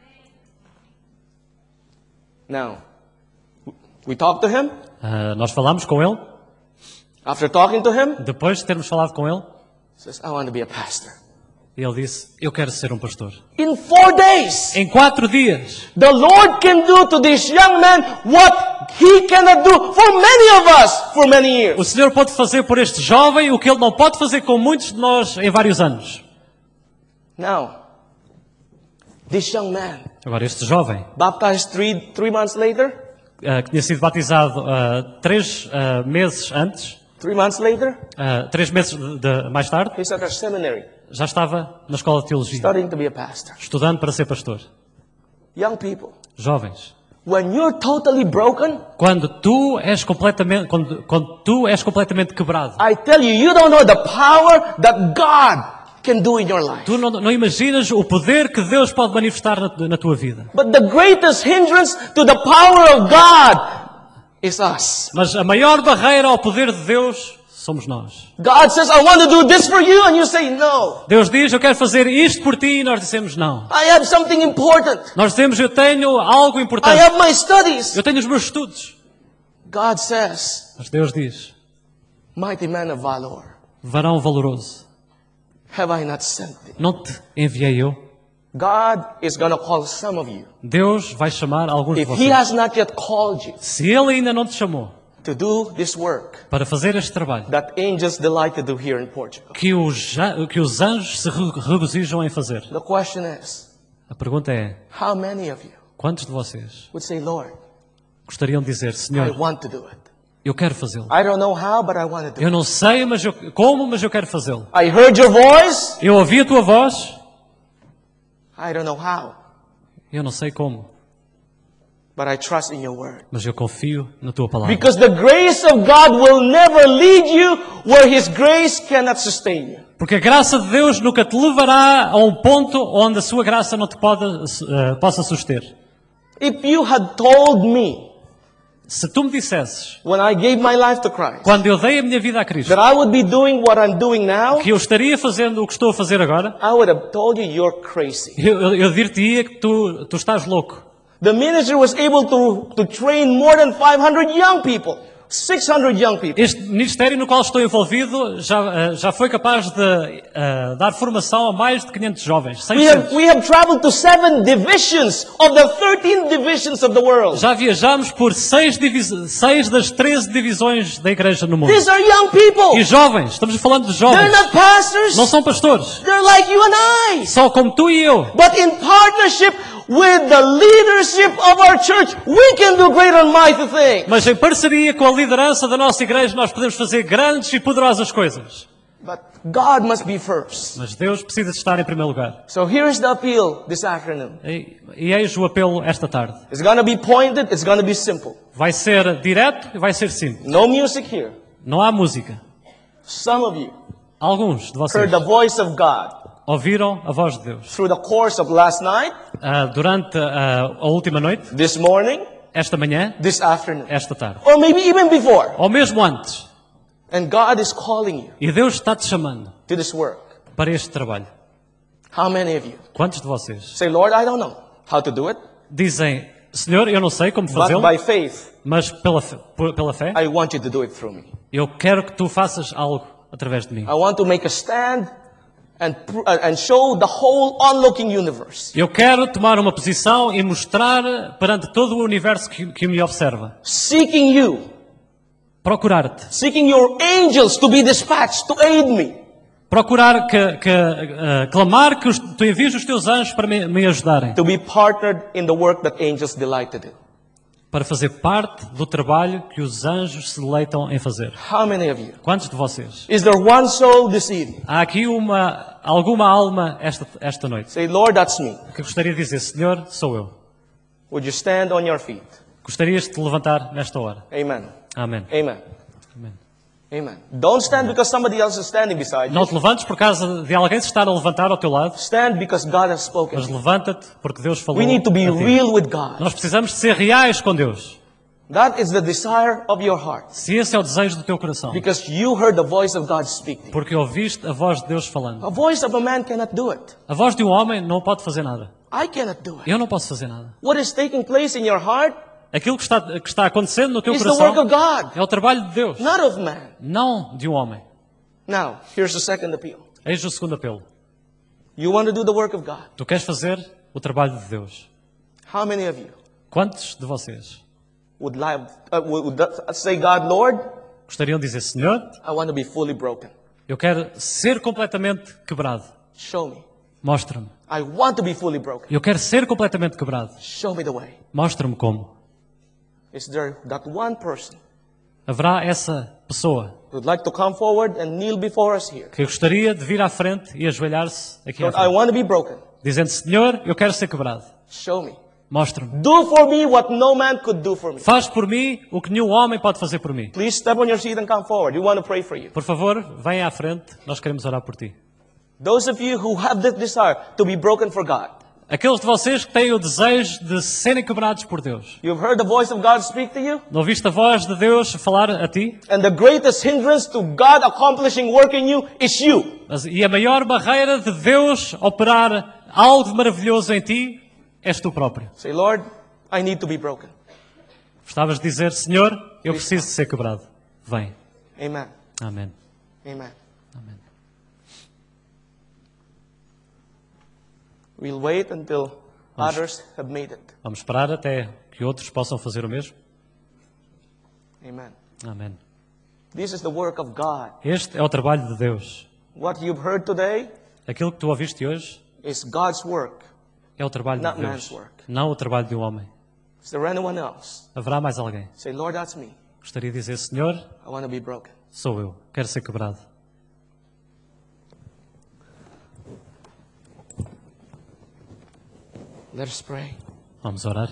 Now, we talked to him. Ah, nós falámos com ele, After talking to him, depois de termos falado com ele, he says, I want to be a pastor. ele disse, eu quero ser um pastor. In four days, Em quatro dias, the Lord can do to this young man what he cannot do for many of us for many years. o Senhor pode fazer por este jovem o que ele não pode fazer com muitos de nós em vários anos. Now, this young man, Agora, este jovem, baptized three, three months later, ah, que tinha sido batizado ah, três ah, meses antes, three months later, ah, três meses de, de- mais tarde, he's at our seminary já estava na escola de teologia, studying to be a pastor. estudando para ser pastor. Young people, Jovens, When you're totally broken, Quando tu és completamente, quando, quando tu és completamente quebrado, I tell you, you don't know the power that God can do in your life. tu não, não imaginas o poder que Deus pode manifestar na, na tua vida. But the greatest hindrance to the power of God is us. Mas a maior barreira ao poder de Deus somos nós. God says, I want to do this for you, and you say no. Deus diz, eu quero fazer isto por ti, e nós dissemos não. I have something important. Nós dizemos, eu tenho algo I importante. have my studies. Eu tenho os meus estudos. God says, Mas Deus diz, mighty man of valor, varão valoroso, have I not sent thee? não te enviei eu? God is going to call some of you. Deus vai chamar alguns de If He vocês. has not yet called you Se Ele ainda não te chamou to do this work para fazer este trabalho, that angels delight to do here in Portugal, que os, ja- que os anjos se re- regozijam em fazer, the question is, a pergunta é, how many of you quantos de vocês would say, Lord, gostariam de dizer, I Senhor, want to do it. eu quero fazê-lo. I don't know how, but I want to do Eu it. não sei mas eu, como, mas eu quero fazê-lo. I heard your voice. Eu ouvi a tua voz, I don't know how, eu não sei como, but I trust in your word. mas eu confio na tua palavra. Because the grace of God will never lead you where His grace cannot sustain you. Porque a graça de Deus nunca te levará a um ponto onde a sua graça não te pode, eh, possa suster. If you had told me Se tu me dissesses, when I gave my life to Christ quando eu dei a minha vida a Cristo, that I would be doing what I'm doing now, que eu estaria fazendo o que estou a fazer agora, I would have told you you're crazy. eu, eu, eu dir-te-ia que tu, tu estás louco. The ministry was able to, to train more than five hundred young people, six hundred young people. Este ministério no qual estou envolvido já, eh, já foi capaz de eh, dar formação a mais de quinhentos jovens. We have, seiscentos. we have traveled to seven divisions of the thirteen divisions of the world. Já viajamos por seis, divis- seis das treze divisões da igreja no mundo. These are young people. E jovens, estamos falando de They're jovens. not pastors. Não são pastores. They're like you and I. Só como tu e eu. But in partnership with the leadership of our church, we can do great and mighty things. Mas em parceria com a liderança da nossa igreja, nós podemos fazer grandes e poderosas coisas. But God must be first. Mas Deus precisa de estar em primeiro lugar. So here's the appeal this afternoon. E, e eis o apelo esta tarde. It's going to be pointed. It's going to be simple. Vai ser direto e vai ser simples. No music here. Não há música. Some of you Alguns de vocês heard the voice of God ouviram a voz de Deus through the course of last night, ah, durante ah, a última noite, this morning, esta manhã, this afternoon, esta tarde. or maybe even before. Ou mesmo antes. And God is calling you E Deus está te chamando to this work. para este trabalho. How many of you Quantos de vocês say, Lord, I don't know how to do it, dizem, Senhor, eu não sei como but fazê-lo, by faith, mas pela, fe- por- pela fé, I want you to do it through me. eu quero que tu faças algo através de mim. I want to make a stand and, pr- uh, and show the whole onlooking universe, Eu quero tomar uma posição e mostrar perante todo o universo que, que me observa. seeking you, Procurar-te. seeking your angels to be dispatched to aid me. Procurar que, que eh, clamar que os, tu envies os teus anjos para me, me ajudarem. To be partnered in the work that angels delight to do. Para fazer parte do trabalho que os anjos se deleitam em fazer. How many of you? Quantos de vocês? Is there one soul this evening? Há aqui uma, alguma alma esta, esta noite Say, Lord, that's me. que gostaria de dizer, Senhor, sou eu. Would you stand on your feet? Gostarias de te levantar nesta hora. Amen. Amém. Amen. Amém. Amen. Don't stand because somebody else is standing beside Não you. te levantes por causa de alguém se estar a levantar ao teu lado, Stand because God has spoken. mas levanta-te porque Deus falou We need to be a ti. real with God. Nós precisamos de ser reais com Deus. That is the desire of your heart. Se esse é o desejo do teu coração, Because you heard the voice of God speaking. porque ouviste a voz de Deus falando. A voice of a man cannot do it. A voz de um homem não pode fazer nada. I cannot do it. Eu não posso fazer nada. What is taking place in your heart Aquilo que está, que está acontecendo no teu is the work of coração God, é o trabalho de Deus, not of man. não de um homem. Now, here's the second appeal. Eis o segundo apelo. You want to do the work of God. Tu queres fazer o trabalho de Deus. How many of you Quantos de vocês would, like, uh, would say, God, Lord, gostariam de dizer, Senhor, I want to be fully broken. eu quero ser completamente quebrado. Show me. Mostra-me. I want to be fully broken. Eu quero ser completamente quebrado. Show me the way. Mostra-me como. Is there that one person Haverá essa pessoa who would like to come forward and kneel before us here? que gostaria de vir à frente e ajoelhar-se aqui à Lord, I frente, want to be broken. dizendo, Senhor, eu quero ser quebrado. Show me. Mostra-me. Do for me what no man could do for me. Faz por mim o que nenhum homem pode fazer por mim. Please step on your seat and come forward. We want to pray for you. Por favor, venha à frente. Nós queremos orar por ti. Those of you who have this desire to be broken for God. Aqueles de vocês que têm o desejo de serem quebrados por Deus. You've heard the voice of God speak to you? Não ouviste a voz de Deus falar a ti? And the greatest hindrance to God accomplishing work in you is you. Mas, e a maior barreira de Deus operar algo de maravilhoso em ti és tu próprio. Say, Lord, I need to be broken. Gostavas de dizer, Senhor, eu preciso de ser quebrado. Vem. Amen. Amém. Amen. Amém. We'll wait until others have made it. Vamos esperar até que outros possam fazer o mesmo. Amen. Amém. This is the work of God. Este é o trabalho de Deus. What you've heard today Aquilo que tu ouviste hoje is God's work. é o trabalho Not de man's Deus, work. não o trabalho de um homem. Is there anyone else? Haverá mais alguém? Say, Lord, that's me. Gostaria de dizer, Senhor, I want to be broken. sou eu, quero ser quebrado. Let us pray. Vamos orar.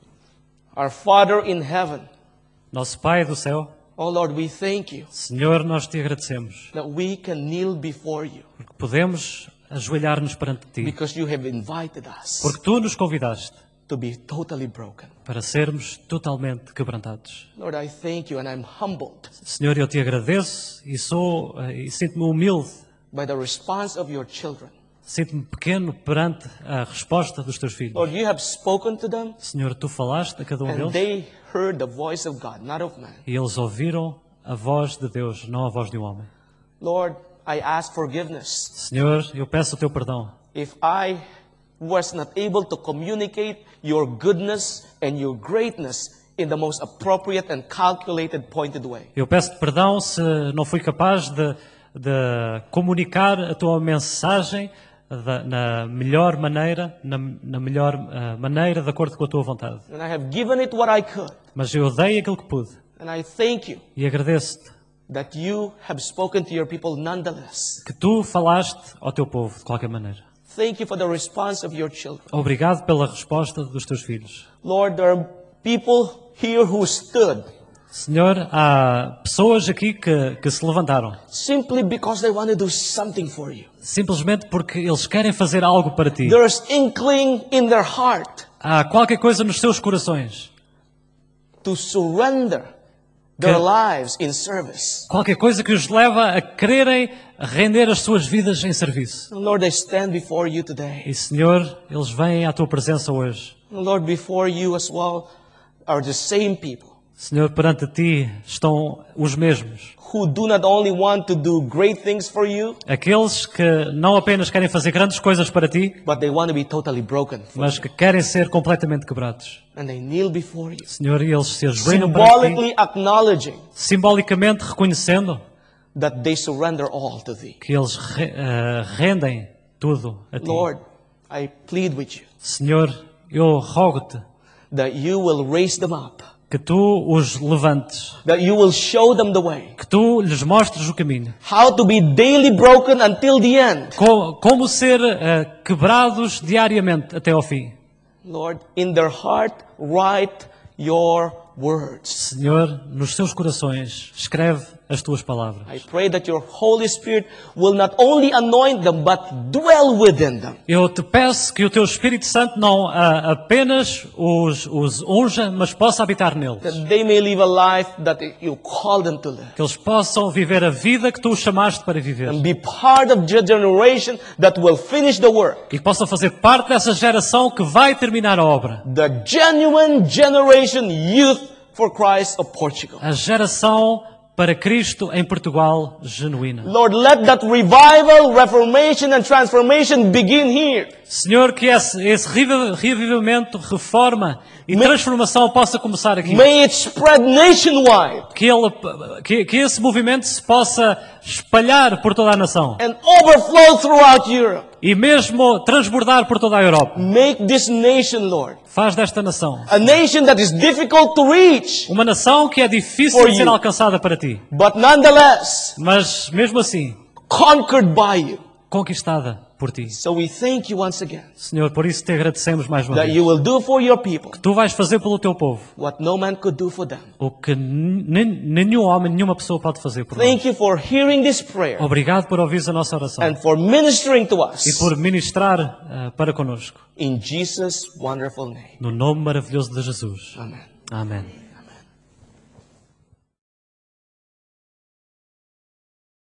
Our Father in heaven, Nosso Pai do céu, oh Lord, we thank you Senhor, nós te agradecemos that we can kneel before you porque podemos ajoelhar-nos perante ti, because you have invited us porque tu nos convidaste to be totally broken. para sermos totalmente quebrantados. Lord, I thank you and I'm humbled Senhor, eu te agradeço e sou eh, e sinto-me humilde, by the response of your children. sinto-me pequeno perante a resposta dos teus filhos. Lord, you have spoken to them Senhor, tu falaste a cada um and deles they heard the voice of God, not of man. e eles ouviram a voz de Deus, não a voz de um homem. Lord, I ask forgiveness Senhor, eu peço o teu perdão. if I was not able to communicate your goodness and your greatness in the most appropriate and calculated, pointed way. Eu peço-te perdão se não fui capaz de, de comunicar a tua mensagem da, na melhor maneira, na, na melhor uh, maneira, de acordo com a tua vontade. And I have given it what I could. Mas eu dei aquilo que pude And I thank you e agradeço-te that you have spoken to your people nonetheless. que tu falaste ao teu povo de qualquer maneira. Thank you for the response of your children. Obrigado pela resposta dos teus filhos. Lord, there are people here who stood Senhor, há pessoas aqui que, que se levantaram simply because they want to do something for you. simplesmente porque eles querem fazer algo para ti. There's inkling in their heart Há qualquer coisa nos seus corações, to surrender their Que- lives in service. qualquer coisa que os leva a quererem render as suas vidas em serviço. Lord, I stand before you today. E Senhor, eles vêm à tua presença hoje. Lord, before you as well are the same people Senhor, perante ti estão os mesmos. who do not only want to do great things for you, Aqueles que não apenas querem fazer grandes coisas para ti, but they want to be totally broken. mas que querem ser completamente quebrados. And they kneel before you, Senhor, e eles se ajoelham para ti, symbolically acknowledging simbolicamente reconhecendo that they surrender all to thee. que eles re, eh, rendem tudo a ti. Lord, I plead with you Senhor, eu rogo-te that you will raise them up, que tu os levantes, that you will show them the way, que tu lhes mostres o caminho. how to be daily broken until the end. Co- Como ser eh, quebrados diariamente até ao fim. Lord, in their heart, write your words. Senhor, nos seus corações, escreve as tuas palavras. I pray that your Holy Spirit will not only anoint them, but dwell within them. Eu te peço que o teu Espírito Santo não ah, apenas os, os unja, mas possa habitar neles. That they may live a life that you call them to live. Que eles possam viver a vida que tu os chamaste para viver. And be part of the generation that will finish the work. E que possam fazer parte dessa geração que vai terminar a obra. The genuine generation youth for Christ of Portugal. A geração para Cristo em Portugal genuína. Lord, let that revival, reformation and transformation begin here. Senhor, que esse, esse revi- revivimento, reforma e May- transformação possa começar aqui. May it spread nationwide Que, ele, que, que esse movimento se possa espalhar por toda a nação. and overflow throughout Europe. E mesmo transbordar por toda a Europa. Make this nation, Lord, Faz desta nação a nation that is difficult to reach, uma nação que é difícil For de ser you. alcançada para ti. but nonetheless Mas mesmo assim, conquered by you. conquistada por por ti. So we thank you once again Senhor, por isso te agradecemos mais uma that vez. you will do for your people Tu vais fazer pelo teu povo what no man could do for them. o que nem- nenhum homem, nenhuma pessoa pode fazer por nós. Thank you for hearing this prayer Obrigado por ouvir a nossa oração and for ministering to e us por ministrar ah, para conosco. in Jesus' wonderful name. No nome maravilhoso de Jesus. Amen. Amém.